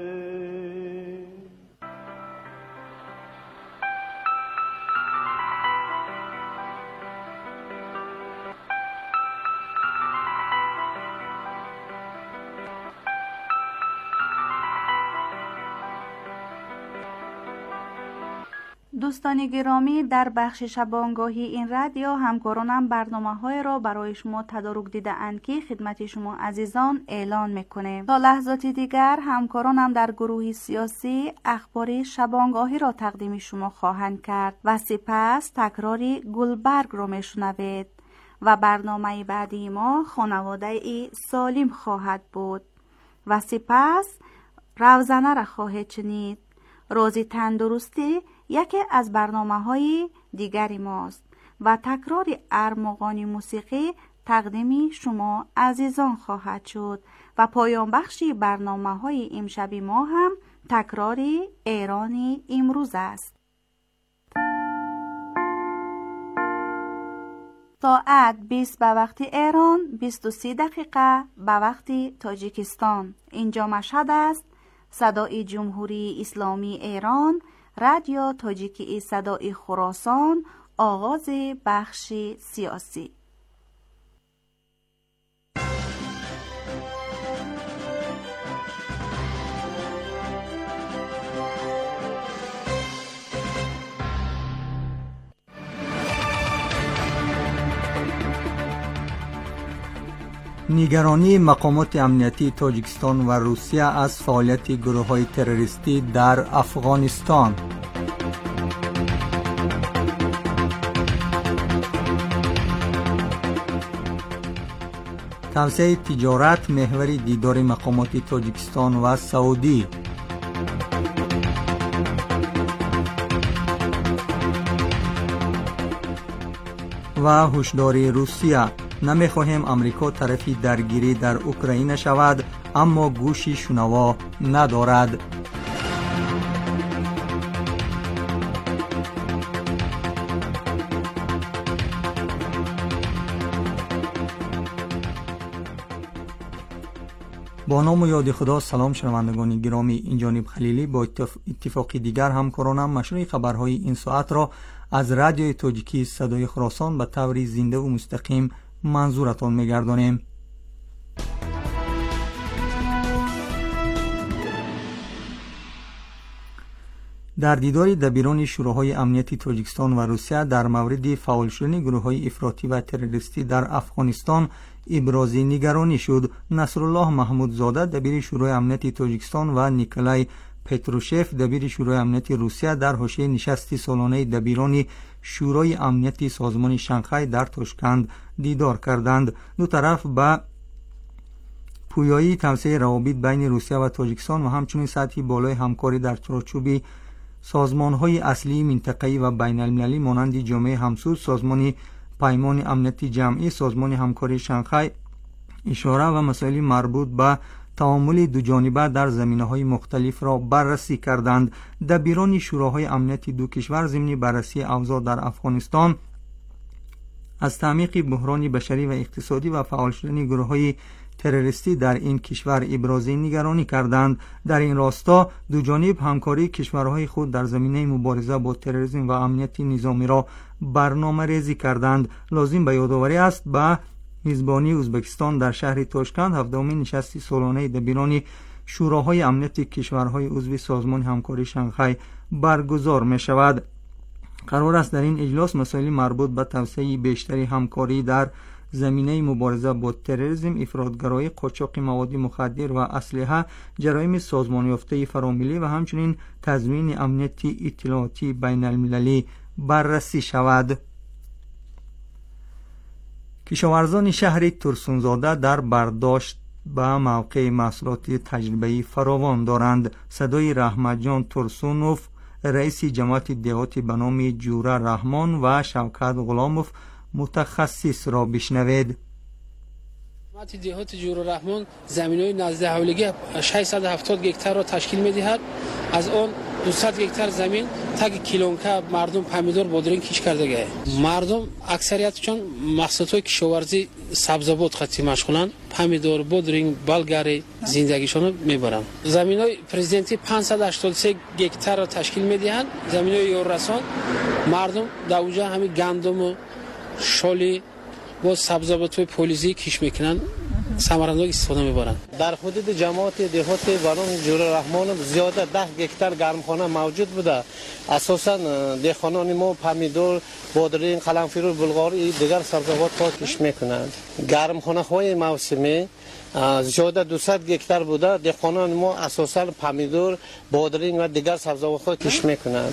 دوستان گرامی، در بخش شبانگاهی این رادیو همکارانم برنامه‌های را برای شما تدارک دیده اند که خدمت شما عزیزان اعلان میکنه. تا لحظاتی دیگر همکارانم در گروه سیاسی اخبار شبانگاهی را تقدیم شما خواهند کرد و سپس تکراری گلبرگ را میشنوید و برنامه بعدی ما خانواده سالم خواهد بود و سپس روزنه را خواهد شنید. روزی تندرستی یکی از برنامه‌های دیگری ماست و تکرار ارمغان موسیقی تقدیم شما عزیزان خواهد شد و پایان بخشی برنامه‌های امشب ما هم تکرار ایرانی امروز است. ساعت 20 به وقت ایران، 23 دقیقه به وقت تاجیکستان. اینجا مشهد است. صدای جمهوری اسلامی ایران، رادیو تاجیکی صدای خراسان، آغاز بخش سیاسی. نگرانی مقامات امنیتی تاجیکستان و روسیه از فعالیت گروه‌های تروریستی در افغانستان. توسعه تجارت محور دیدار مقامات تاجیکستان و سعودی. و هشداری روسیه: نمیخواهیم امریکا طرفی درگیری در اوکراین شود، اما گوشی شنوا ندارد. با نام و یاد خدا. سلام شنوندگان گرامی، این جانب خلیلی با اتفاقی دیگر همکارانم مشروع خبرهای این ساعت را از رادیو تاجیکی صدای خراسان به طور زنده و مستقیم منظورتان می‌گردانیم. در دیدار دبیران شوراهای امنیتی تاجیکستان و روسیه در مورد فعال شدن گروه‌های افراطی و تروریستی در افغانستان ابراز نگرانی شد. نصرالله محمودزاده دبیر شورای امنیتی تاجیکستان و نیکولای پتروشف دبیر شورای امنیتی روسیه در حاشیه نشست سالانه دبیران شورای امنیتی سازمان شانگهای در تاشکند دیدار کردند. دو طرف به پویایی توسعه روابط بین روسیه و تاجیکستان و همچنین سطح بالای همکاری در چارچوب سازمان‌های اصلی منطقه‌ای و بین‌المللی مانند جامعه همسود، سازمان پیمان امنیتی جمعی، سازمان همکاری شانگهای اشاره و مسائل مربوط به تعامل دوجانبه در زمینه‌های مختلف را بررسی کردند. دبیران شوراهای امنیتی دو کشور ضمن بررسی اوضاع در افغانستان از تعمیق بحران بشری و اقتصادی و فعال شدن گروه‌های تروریستی در این کشور ابراز نگرانی کردند. در این راستا دو جانب همکاری کشورهای خود در زمینه مبارزه با تروریسم و امنیت نظامی را برنامه‌ریزی کردند. لازم به یادآوری است به میزبانی ازبکستان در شهر تاشکند هفدهمین نشست سالانه دبیران شوراهای امنیتی کشورهای عضو سازمان همکاری شانگهای برگزار می شود. قرار است در این اجلاس مسائل مربوط به توسعه بیشتری همکاری در زمینه مبارزه با تروریسم، افراطگرایی، قاچاق مواد مخدر و اسلحه، جرایم سازمان یافته فراملی و همچنین تضمین امنیت اطلاعاتی بین المللی بررسی شود. کشاورزان شهر ترسونزاده در برداشت به موقع محصولات تجربه‌ای فراوان دارند. صدای رحمت جان ترسونوف، رئیس جماعت دهاتی به نام جوره رحمان و شوکت غلاموف متخصص را بشنوید. جماعت دهات جوره رحمان زمین‌های نزد حولگی 670 گکتار را تشکیل می‌دهد. از آن 200 گکتار زمین تگ کیلونکا مردم پمیدور بادرین کیش کرده گه. مردم اکثریتشون محصولات کشاورزی سبزیجات خاطی مشغولن، پمیدور، بادرین، بالگاری زندگیشون میبرن. زمینای پرزیدنتی 583 گکتار را تشکیل میدهند. زمینای یوررسان مردم در اونجا همین گندم و شالی با سبزیجات پولیزی کیش میکنن، ثمره‌دار استفاده میبرن. در حدود جماعت دهات بانان جوره رحمان زیاده 10 گکتار گرمخانه موجود بوده. اساساً دهقانان ما پمیدور، بادرین، قلمفروش، بلغاری دیگر سبزیجات را کیش میکنند. گرمخانه های موسمی زیاده 200 گکتار بوده. دهقانان ما اساساً پمیدور، بادرین و دیگر سبزیجات را کیش میکنند.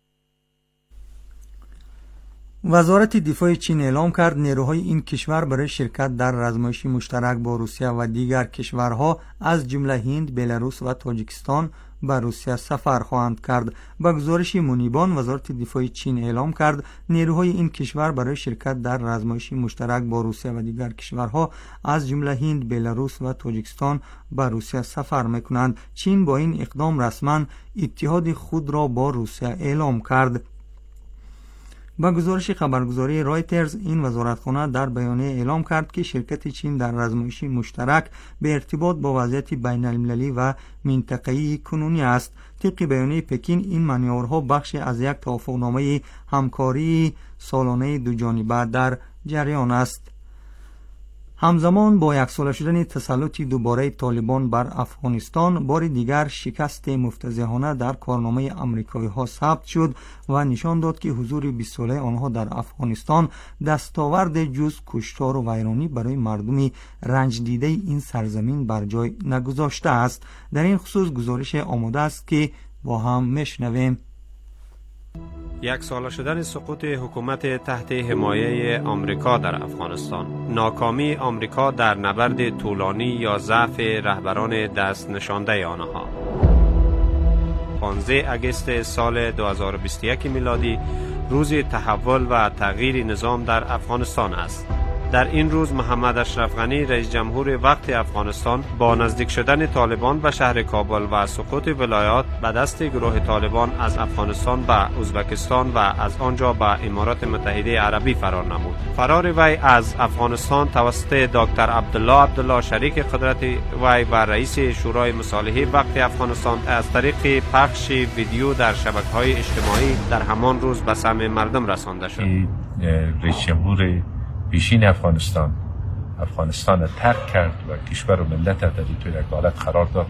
وزارت دفاع چین اعلام کرد نیروهای این کشور برای شرکت در رزمایشی مشترک با روسیه و دیگر کشورها از جمله هند، بلاروس و تاجیکستان به روسیه سفر خواهند کرد. با گزارش منیبان، وزارت دفاع چین اعلام کرد نیروهای این کشور برای شرکت در رزمایشی مشترک با روسیه و دیگر کشورها از جمله هند، بلاروس و تاجیکستان به روسیه سفر میکنند. چین با این اقدام رسما اتحاد خود را با روسیه اعلام کرد. با گزارش خبرگزاری رایترز، این وزارتخانه در بیانیه اعلام کرد که شرکت چین در رزمایشی مشترک به ارتباط با وضعیت بین المللی و منطقه‌ای کنونی است. طبق بیانیه پکین، این مانورها بخشی از یک توافقنامه همکاری سالانه دو جانبه در جریان است. همزمان با یک ساله شدن تسلط دوباره طالبان بر افغانستان، بار دیگر شکست مفتضحانه در کارنامه آمریکایی‌ها ثبت شد و نشان داد که حضور 20 ساله آنها در افغانستان دستاورد جز کشتار و ویرانی برای مردم رنج دیده این سرزمین بر جای نگذاشته است. در این خصوص گزارش آماده است که با هم میشنویم. یک ساله شدن سقوط حکومت تحت حمایه آمریکا در افغانستان، ناکامی آمریکا در نبرد طولانی یا ضعف رهبران دست نشانده آنها. 15 اگست سال 2021 میلادی روز تحول و تغییر نظام در افغانستان است. در این روز محمد اشرف غنی رئیس جمهور وقت افغانستان با نزدیک شدن طالبان به شهر کابل و سقوط ولایات به دست گروه طالبان از افغانستان به ازبکستان و از آنجا به امارات متحده عربی فرار نمود. فرار وی از افغانستان توسط دکتر عبدالله شریک قدرت وی و رئیس شورای مصالحه وقت افغانستان از طریق پخش ویدیو در شبکه‌های اجتماعی در همان روز به سمع مردم رسانده شد. رئیس جمهور پیشین افغانستان را ترک کرد و کشور و ملت در یک حالت قرار داد.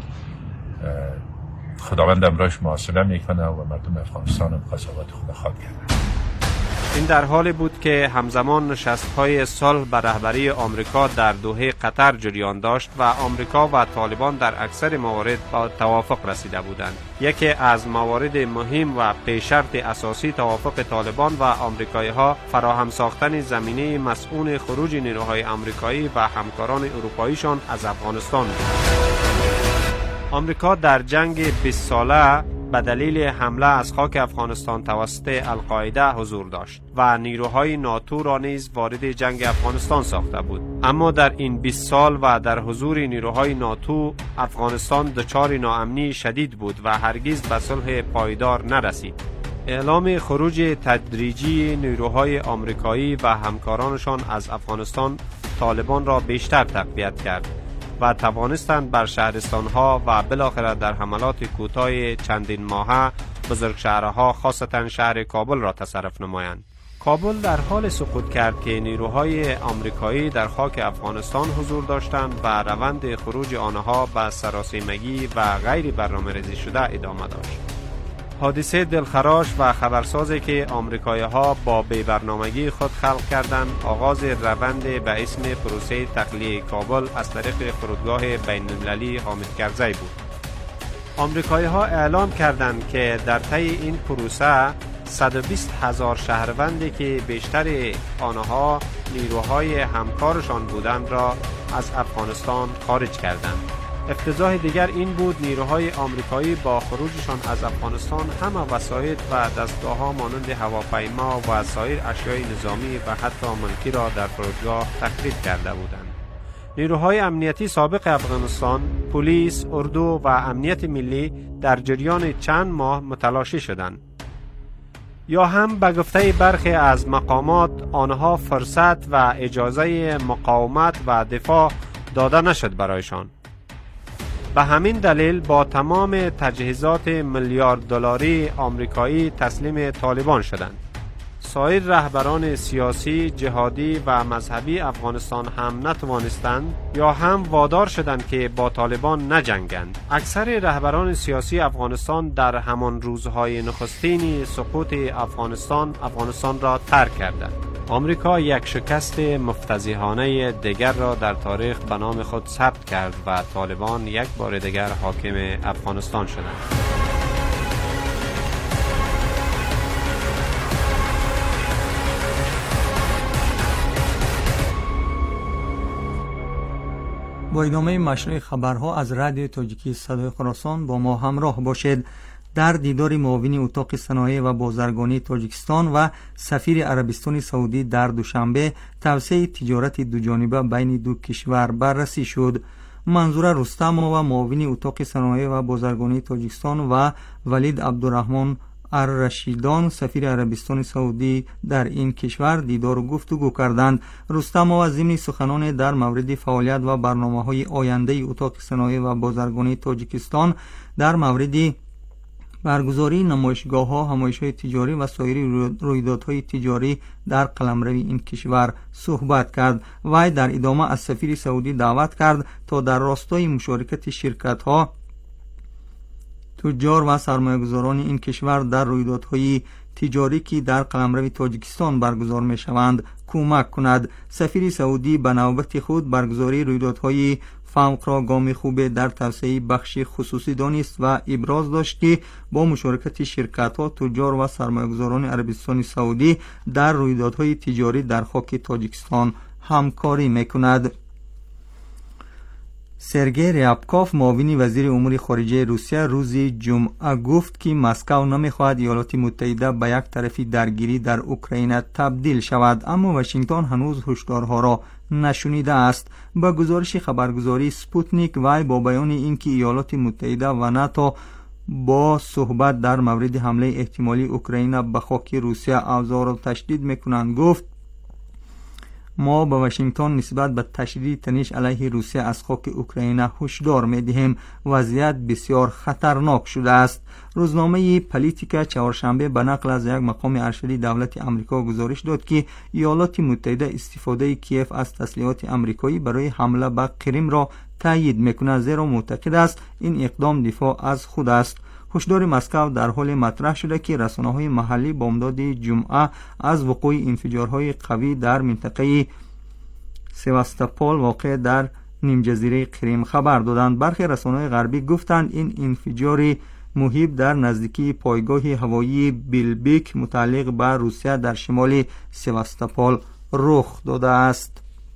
خداوند امرایش محاسبه میکنه و مردم افغانستان هم قضاوت خود خواهد کرد. این در حالی بود که همزمان نشست‌های صلح به رهبری آمریکا در دوحه قطر جریان داشت و آمریکا و طالبان در اکثر موارد با توافق رسیده بودند. یکی از موارد مهم و پیشرط اساسی توافق طالبان و آمریکایی‌ها فراهم ساختن زمینه مسئول خروج نیروهای آمریکایی و همکاران اروپاییشان از افغانستان بود. آمریکا در جنگ 20 ساله به دلیل حمله از خاک افغانستان توسط القاعده حضور داشت و نیروهای ناتو را نیز وارد جنگ افغانستان ساخته بود. اما در این 20 سال و در حضور نیروهای ناتو، افغانستان دچار ناامنی شدید بود و هرگز به صلح پایدار نرسید. اعلام خروج تدریجی نیروهای آمریکایی و همکارانشان از افغانستان طالبان را بیشتر تقویت کرد و توانستند بر شهرستانها و بالاخره در حملات کوتاه چندین ماهه بزرگ شهرها خاصتا شهر کابل را تصرف نمایند. کابل در حال سقوط کرد که نیروهای آمریکایی در خاک افغانستان حضور داشتند و روند خروج آنها به سراسیمگی و غیر برنامه‌ریزی شده ادامه داشت. حادثه دلخراش و خبرسازی که آمریکایی‌ها با بی‌برنامگی خود خلق کردند آغاز روند به اسم پروسه تخلیه کابل از طریق فرودگاه بین‌المللی حامد کرزی بود. آمریکایی‌ها اعلام کردند که در طی این پروسه 120,000 شهروندی که بیشتر آنها نیروهای همکارشان بودند را از افغانستان خارج کردند. افتضاح دیگر این بود نیروهای آمریکایی با خروجشان از افغانستان همه وسایل و دستگاه‌ها مانند هواپیما و سایر اشیاء نظامی و حتی ملکی را در فرودگاه تخریب کرده بودند. نیروهای امنیتی سابق افغانستان، پلیس، اردو و امنیت ملی در جریان چند ماه متلاشی شدند. یا هم به گفته برخی از مقامات آنها فرصت و اجازه مقاومت و دفاع داده نشد برایشان. به همین دلیل با تمام تجهیزات میلیارد دلاری آمریکایی تسلیم طالبان شدند. سایر رهبران سیاسی، جهادی و مذهبی افغانستان هم نتوانستند یا هم وادار شدند که با طالبان نجنگند. اکثر رهبران سیاسی افغانستان در همان روزهای نخستین سقوط افغانستان را ترک کردند. آمریکا یک شکست مفتضحانه دیگر را در تاریخ به نام خود ثبت کرد و طالبان یک بار دیگر حاکم افغانستان شدند. با ادامه مشروع خبرها از رادیو تاجیکی صدای خراسان با ما همراه باشید. در دیدار معاون اتاق صنایع و بازرگانی تاجیکستان و سفیر عربستان سعودی در دوشنبه توسعه تجارت دوجانبه بین دو کشور بررسی شد. منظور رستم و معاون اتاق صنایع و بازرگانی تاجیکستان و ولید عبدالرحمن الرشیدان سفیر عربستان سعودی در این کشور دیدار و گفتگو کردند. رستم و ضمن سخنان در مورد فعالیت و برنامه‌های آینده اتاق صنایع و بازرگانی تاجیکستان در مورد برگزاری نمایشگاه‌ها، همایش‌های تجاری و سایر رویدادهای تجاری در قلمرو این کشور صحبت کرد. وی در ادامه از سفیر سعودی دعوت کرد تا در راستای مشارکت شرکت‌ها، تجار و سرمایه‌گذاران این کشور در رویدادهای تجاری که در قلمرو تاجیکستان برگزار می‌شوند کمک کند. سفیر سعودی به نوبت خود برگزاری رویدادهای فوق را گام خوب در توسعه بخش خصوصی دانست و ابراز داشت که با مشارکت شرکت‌ها، تجار و سرمایه‌گذاران عربستان سعودی در رویدادهای تجاری در خاک تاجیکستان همکاری می‌کند. سرگئی ریابکوف معاون وزیر امور خارجه روسیه روز جمعه گفت که مسکو نمی‌خواهد ایالات متحده به یک طرفی درگیری در اوکراین تبدیل شود، اما واشنگتن هنوز هشدارها را نشنیده است. با گزارش خبرگزاری سپوتنیک وی با بیان اینکه ایالات متحده و ناتو با صحبت در مورد حمله احتمالی اوکراین به خاک روسیه اوضاع را تشدید می‌کنند گفت ما به واشنگتن نسبت به تشدید تنش علیه روسیه از خاک اوکراین هشدار می‌دهیم. وضعیت بسیار خطرناک شده است. روزنامه پالیتیکا چهارشنبه به نقل از یک مقام ارشدی دولت آمریکا گزارش داد که ایالات متحده استفاده کیف از تسلیحات آمریکایی برای حمله به کریم را تایید می‌کند، زیرا معتقد است این اقدام دفاع از خود است. هشدار مسکو در حال مطرح شده که رسانه‌های محلی بامداد جمعه از وقوع انفجارهای قوی در منطقه سواستوپول واقع در نیمجزیره کریم خبر دادند. برخی رسانه‌های غربی گفتند این انفجار مهیب در نزدیکی پایگاه هوایی بیلبیک متعلق به روسیه در شمال سواستوپول رخ داده است.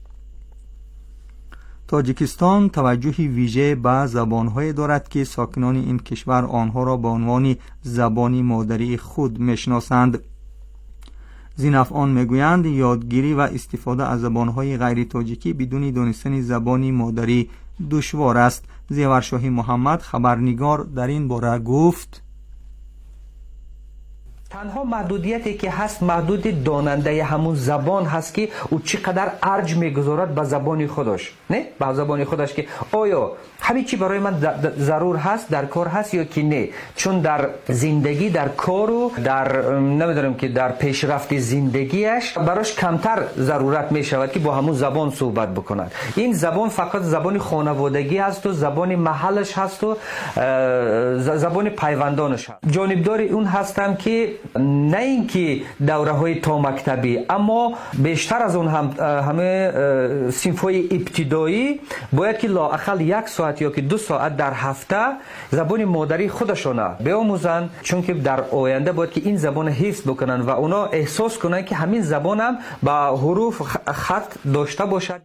تاجیکستان توجه ویژه به زبان‌های دارد که ساکنان این کشور آنها را به عنوان زبان مادری خود می‌شناسند. زینفعان میگویند یادگیری و استفاده از زبان‌های غیر تاجیکی بدون دانستن زبان مادری دشوار است. زیورشاهی محمد خبرنگار در این باره گفت تنها محدودیتی که هست محدود داننده همون زبان هست که او چقدر ارج میگذارد به زبان خودش، نه به زبان خودش که آیا همین چی برای من ضرور هست در کار هست یا که نه. چون در زندگی در کار و در نمیدونم که در پیشرفت زندگیش براش کمتر ضرورت می شود که با همون زبان صحبت بکند. این زبان فقط زبان خانوادگی هست و زبان محلش هست و زبان پیوندانش هست. جانبدار اون هستم که نه اینکه دوره های تا مکتبی، اما بیشتر از اون همه صنف‌های ابتدایی باید که لااقل 1 ساعت یا که 2 ساعت در هفته زبان مادری خودشون بیاموزن، چون که در آینده باید که این زبان حفظ بکنن و اونا احساس کنن که همین زبان هم با حروف خط داشته باشد.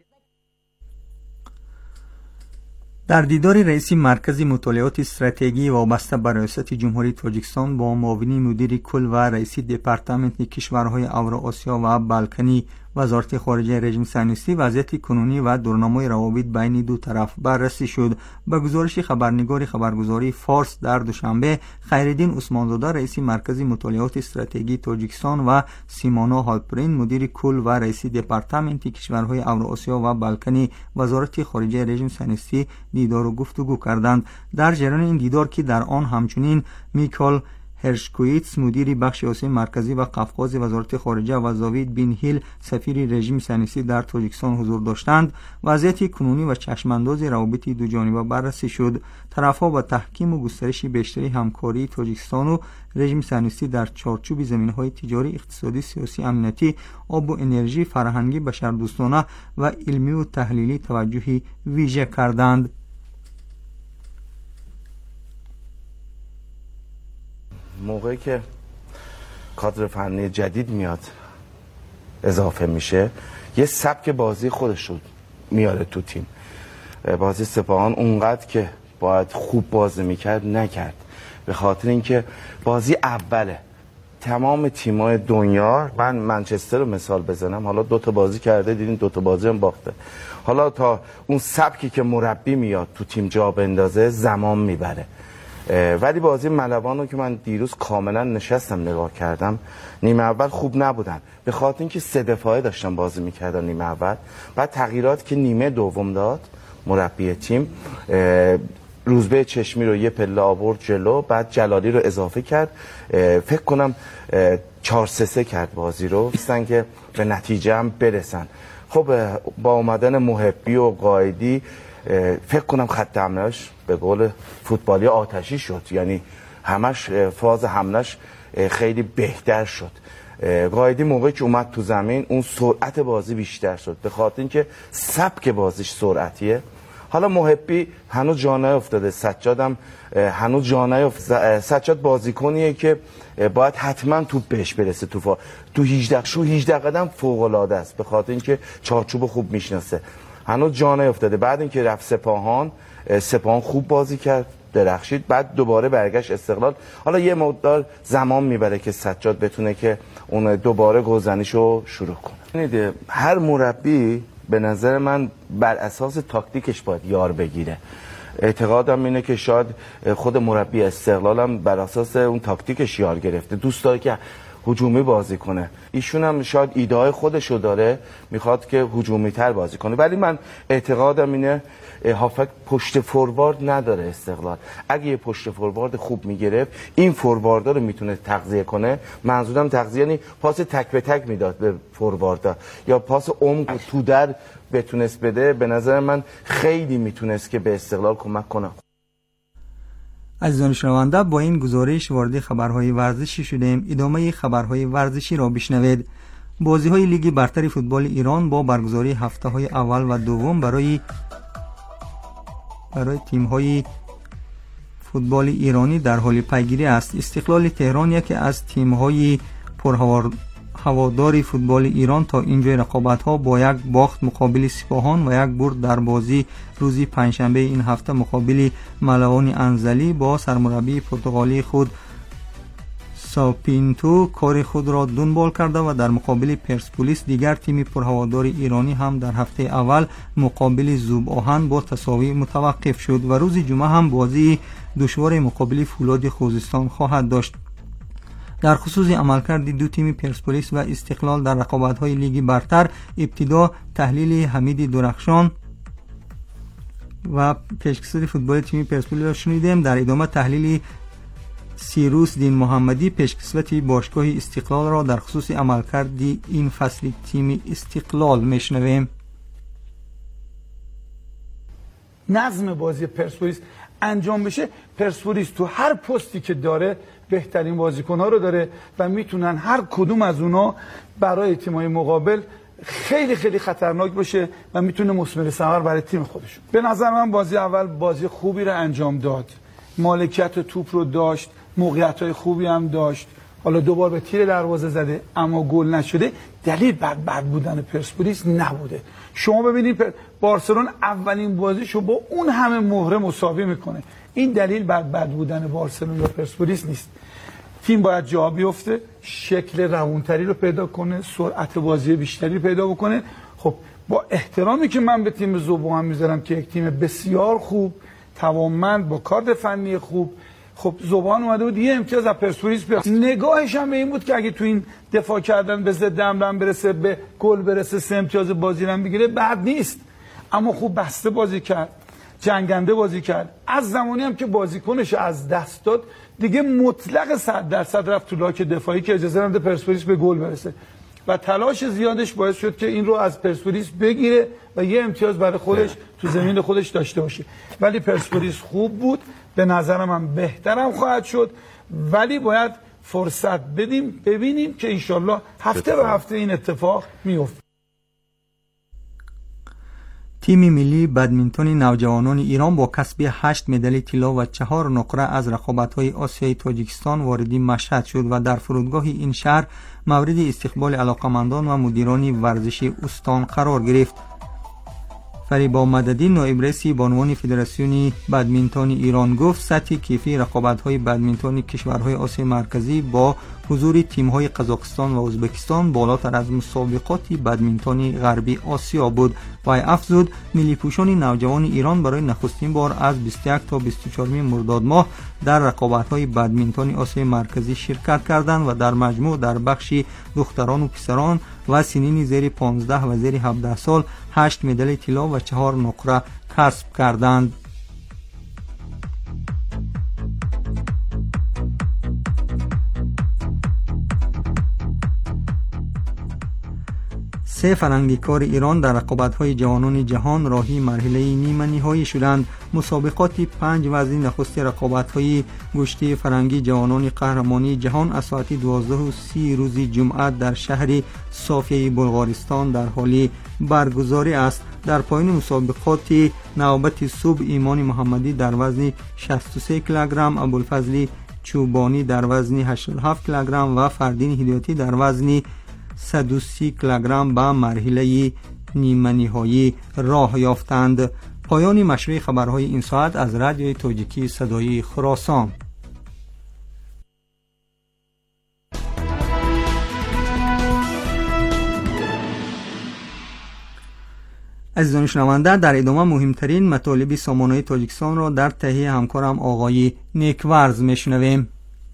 در دیدار رئیس مرکز مطالعات استراتژی وابسته به ریاست جمهوری تاجیکستان با معاون مدیر کل و رئیس دپارتمنت کشورهای اوراسیا و بالکانی وزارت خارجه رژیم صهیونیستی وضعیت کنونی و دورنمای روابط بین دو طرف بررسی شد. به گزارش خبرنگار خبرگزاری فارس در دوشنبه، خیرالدین عثمانزاده رئیس مرکز مطالعات استراتژی تاجیکستان و سیمانا هالپرین مدیر کل و رئیس دپارتمنت کشورهای اوراسیا و بالکانی وزارت خارجه رژیم صهیونیستی دیدار و گفتگو کردند. در جریان این دیدار که در آن همچنین میکال هرشکویتس مدیر بخش آسیای مرکزی و قفقاز وزارت خارجه و زاوید بن هیل سفیر رژیم صهیونیستی در تاجیکستان حضور داشتند، وضعیت کنونی و چشمانداز روابط دو جانبه بررسی شد. طرف‌ها با تحکیم و گسترش بیشتری همکاری تاجیکستان و رژیم صهیونیستی در چارچوب زمینه‌های تجاری، اقتصادی، سیاسی، امنیتی، آب و انرژی، فرهنگی، بشردوستانه و علمی و تحلیلی توجهی ویژه کردند. موقعی که کادر فنی جدید میاد اضافه میشه، یه سبک بازی خودش رو میاره تو تیم. بازی سپاهان اونقدر که باید خوب بازی میکرد نکرد، به خاطر اینکه بازی اوله. تمام تیمای دنیا، من منچستر رو مثال بزنم، حالا 2 تا بازی کرده دیدین 2 تا بازی هم باخته. حالا تا اون سبکی که مربی میاد تو تیم جا بندازه زمان میبره. ولی بازی ملوان رو که من دیروز کاملا نشستم نگاه کردم، نیمه اول خوب نبودن، به خاطر اینکه 3 دفاعه داشتن بازی میکردن نیمه اول. بعد تغییرات که نیمه دوم داد مربی تیم، روزبه چشمی رو یه پله آورد جلو، بعد جلالی رو اضافه کرد، فکر کنم 4-3 کرد بازی رو، بیستن که به نتیجه هم برسن. خب با اومدن محبی و قائدی فکر کنم خط حمله‌اش به قول فوتبالی آتشی شد، یعنی همش فاز حمله‌اش خیلی بهتر شد. قائدی موقعی که اومد تو زمین اون سرعت بازی بیشتر شد، به خاطر اینکه سبک بازیش سرعتیه. حالا محبی هنوز جا نیافتاده، سجاد هم هنوز جا نیافتاده. سجاد بازیکنیه که باید حتما توپ بهش برسه، تو 18 قدم فوق العاده است، به خاطر اینکه چارچوب خوب میشناسه. هنوز جا نیافتاده. بعد اینکه رفت سپاهان خوب بازی کرد، درخشید، بعد دوباره برگشت استقلال. حالا یه مقدار زمان میبره که سجاد بتونه که اون دوباره گلزنیشو شروع کنه. هر مربی به نظر من بر اساس تاکتیکش باید یار بگیره. اعتقادم اینه که شاید خود مربی استقلال هم بر اساس اون تاکتیکش یار گرفته، دوست داره که هجومی بازی کنه. ایشون هم شاید ایده‌های خودشو داره، میخواد که هجومی تر بازی کنه. ولی من اعتقادم اینه هافک پشت فوروارد نداره استقلال. اگه یه پشت فوروارد خوب میگرفت، این فورواردا رو میتونه تغذیه کنه. منظورم تغذیه یعنی پاس تک به تک میداد به فورواردا، یا پاس عمق تو در بتونست بده. به نظر من خیلی میتونست که به استقلال کمک کنه. عزیزان شنونده، با این گزارش وارد خبرهای ورزشی شدیم. ادامه خبرهای ورزشی را بشنوید. بازی‌های لیگ برتر فوتبال ایران با برگزاری هفته‌های اول و دوم برای تیم‌های فوتبال ایرانی در حال پیگیری است. استقلال تهران یکی از تیم‌های پرهوادار فوتبال ایران تا اینجای رقابت‌ها با یک باخت مقابل سپاهان و یک برد در بازی روز پنجشنبه این هفته مقابل ملوان انزلی با سرمربی پرتغالی خود ساپینتو کار خود را دنبال کرده و در مقابل پرسپولیس، دیگر تیم پرهوادار ایرانی، هم در هفته اول مقابل ذوب آهن با تساوی متوقف شد و روز جمعه هم بازی دشوار مقابل فولاد خوزستان خواهد داشت. در خصوص عملکرد دو تیم پرسپولیس و استقلال در رقابت‌های لیگ برتر، ابتدا تحلیل حمید درخشان و پیشکسوت فوتبال تیم پرسپولیس را شنیدیم. در ادامه تحلیل سیروس دین محمدی پیشکسوت باشگاه استقلال را در خصوص عملکرد این فصل تیم استقلال میشنویم. نظم بازی پرسپولیس انجام بشه، پرسپولیس تو هر پستی که داره بهترین بازیکن‌ها رو داره و میتونن هر کدوم از اونا برای تیم‌های مقابل خیلی خیلی خطرناک باشه و میتونه مثمر ثمر برای تیم خودشون. به نظر من بازی اول بازی خوبی رو انجام داد، مالکیت توپ رو داشت، موقعیت‌های خوبی هم داشت. حالا دوبار به تیر دروازه زده اما گل نشده. دلیل بد بودن پرسپولیس نبوده. شما ببینید بارسلون اولین بازیشو با اون همه مهره مساوی میکنه. این دلیل بد بودن بارسلون و پرسپولیس نیست. تیم باید جا بیفته، شکل روونتری رو پیدا کنه، سرعت بازی بیشتری پیدا بکنه. خب با احترامی که من به تیم زوبو هم میذارم که یک تیم بسیار خوب، توانمند، با کارت فنی خوب، خب زبان اومده بود یه امتیاز از پرسپولیس بیاد. نگاهش هم به این بود که اگه تو این دفاع کردن به ضد حمله برسه، به گل برسه، 3 امتیاز بازی رو بگیره، بد نیست. اما خوب بسته بازی کرد، جنگنده بازی کرد. از زمانی هم که بازیکنش از دست داد دیگه مطلق 100% رفت تو لاک دفاعی که اجازه نده پرسپولیس به گل برسه و تلاش زیادش باعث شد که این رو از پرسپولیس بگیره و یه امتیاز برای خودش تو زمین خودش داشته باشه. ولی پرسپولیس خوب بود، به نظرم هم بهترم خواهد شد، ولی باید فرصت بدیم ببینیم که انشالله هفته به هفته این اتفاق میفته. تیم ملی بدمینتون نوجوانان ایران با کسب 8 مدال طلا و 4 نقره از رقابت‌های آسیای تاجیکستان وارد مشهد شد و در فرودگاه این شهر مورد استقبال علاقمندان و مدیران ورزشی استان قرار گرفت. فریبا مددی نایب رئیس بانوان فدراسیون بدمینتون ایران گفت سطح کیفی رقابت‌های بدمینتون کشورهای آسیای مرکزی با حضور تیم‌های قزاقستان و ازبکستان بالاتر از مسابقات بدمینتون غربی آسیا بود و افزود ملی پوشان نوجوان ایران برای نخستین بار از 21 تا 24 مرداد ماه در رقابت‌های بدمینتون آسیای مرکزی شرکت کردند و در مجموع در بخش دختران و پسران و سنین زیر 15 و زیر 17 سال 8 مدال طلا و 4 نقره کسب کردند. سه فرنگیکار ایران در رقابت‌های جوانان جهان راهی مرحله نیمه نهایی شدند. مسابقات 5 وزن نخست رقابت‌های گشتی فرنگی جوانان قهرمانی جهان از ساعت 12:30 روز جمعه در شهر صافیه بلغارستان در حال برگزاری است. در پایان مسابقات نوبت صبح ایمان محمدی در وزن 63 کیلوگرم، ابوالفضل چوبانی در وزن 87 کیلوگرم و فردین هدایتی در وزن 130 کیلوگرم به مرحله نیمه نهایی راه یافتند. پایان مشروع خبرهای این ساعت از رادیوی تاجیکی صدای خراسان. عزیزان شنونده، در ادامه مهمترین مطالب سامانه تاجیکستان را در تهیه همکارم آقای نیکورز میشنویم.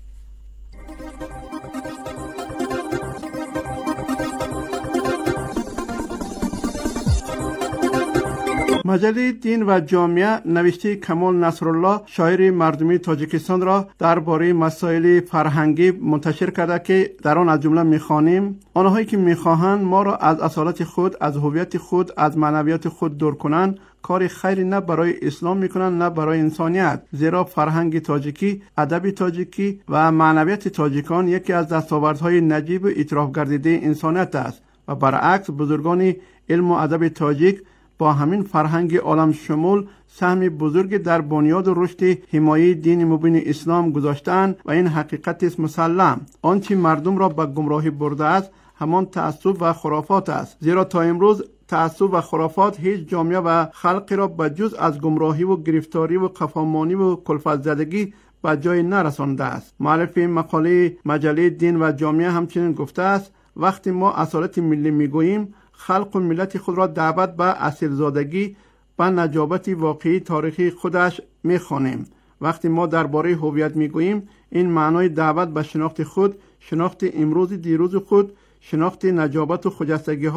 مجله دین و جامعه نوشته کمال نصرالله شاعر مردمی تاجیکستان را درباره مسائل فرهنگی منتشر کرده که در آن از جمله می‌خوانیم: آنهایی که می‌خواهند ما را از اصالت خود، از هویت خود، از معنویات خود دور کنند، کار خیری نه برای اسلام میکنند نه برای انسانیت، زیرا فرهنگ تاجیکی، ادب تاجیکی و معنویات تاجیکان یکی از دستاوردهای نجیب و اعتراف گردیده انسانیت است و برعکس بزرگان علم و ادب تاجیک با همین فرهنگ عالم شمول سهم بزرگ در بنیاد و رشد حمایه دین مبین اسلام گذاشتند و این حقیقت است مسلم. آنچه مردم را به گمراهی برده است همان تعصب و خرافات است، زیرا تا امروز تعصب و خرافات هیچ جامعه و خلقی را به جز از گمراهی و گرفتاری و قفامانی و کلفت زدگی به جای نرسانده است. مؤلف مقاله مجله دین و جامعه همچنین گفته است: وقتی ما اصالت ملی میگوییم، خلق و ملت خود را دعوت به اصیل‌زادگی، به نجابت واقعی تاریخی خودش می‌خوانیم. وقتی ما درباره هویت میگوییم، این معنای دعوت به شناخت خود، شناخت امروز دیروز خود، شناخت نجابت و خجستگی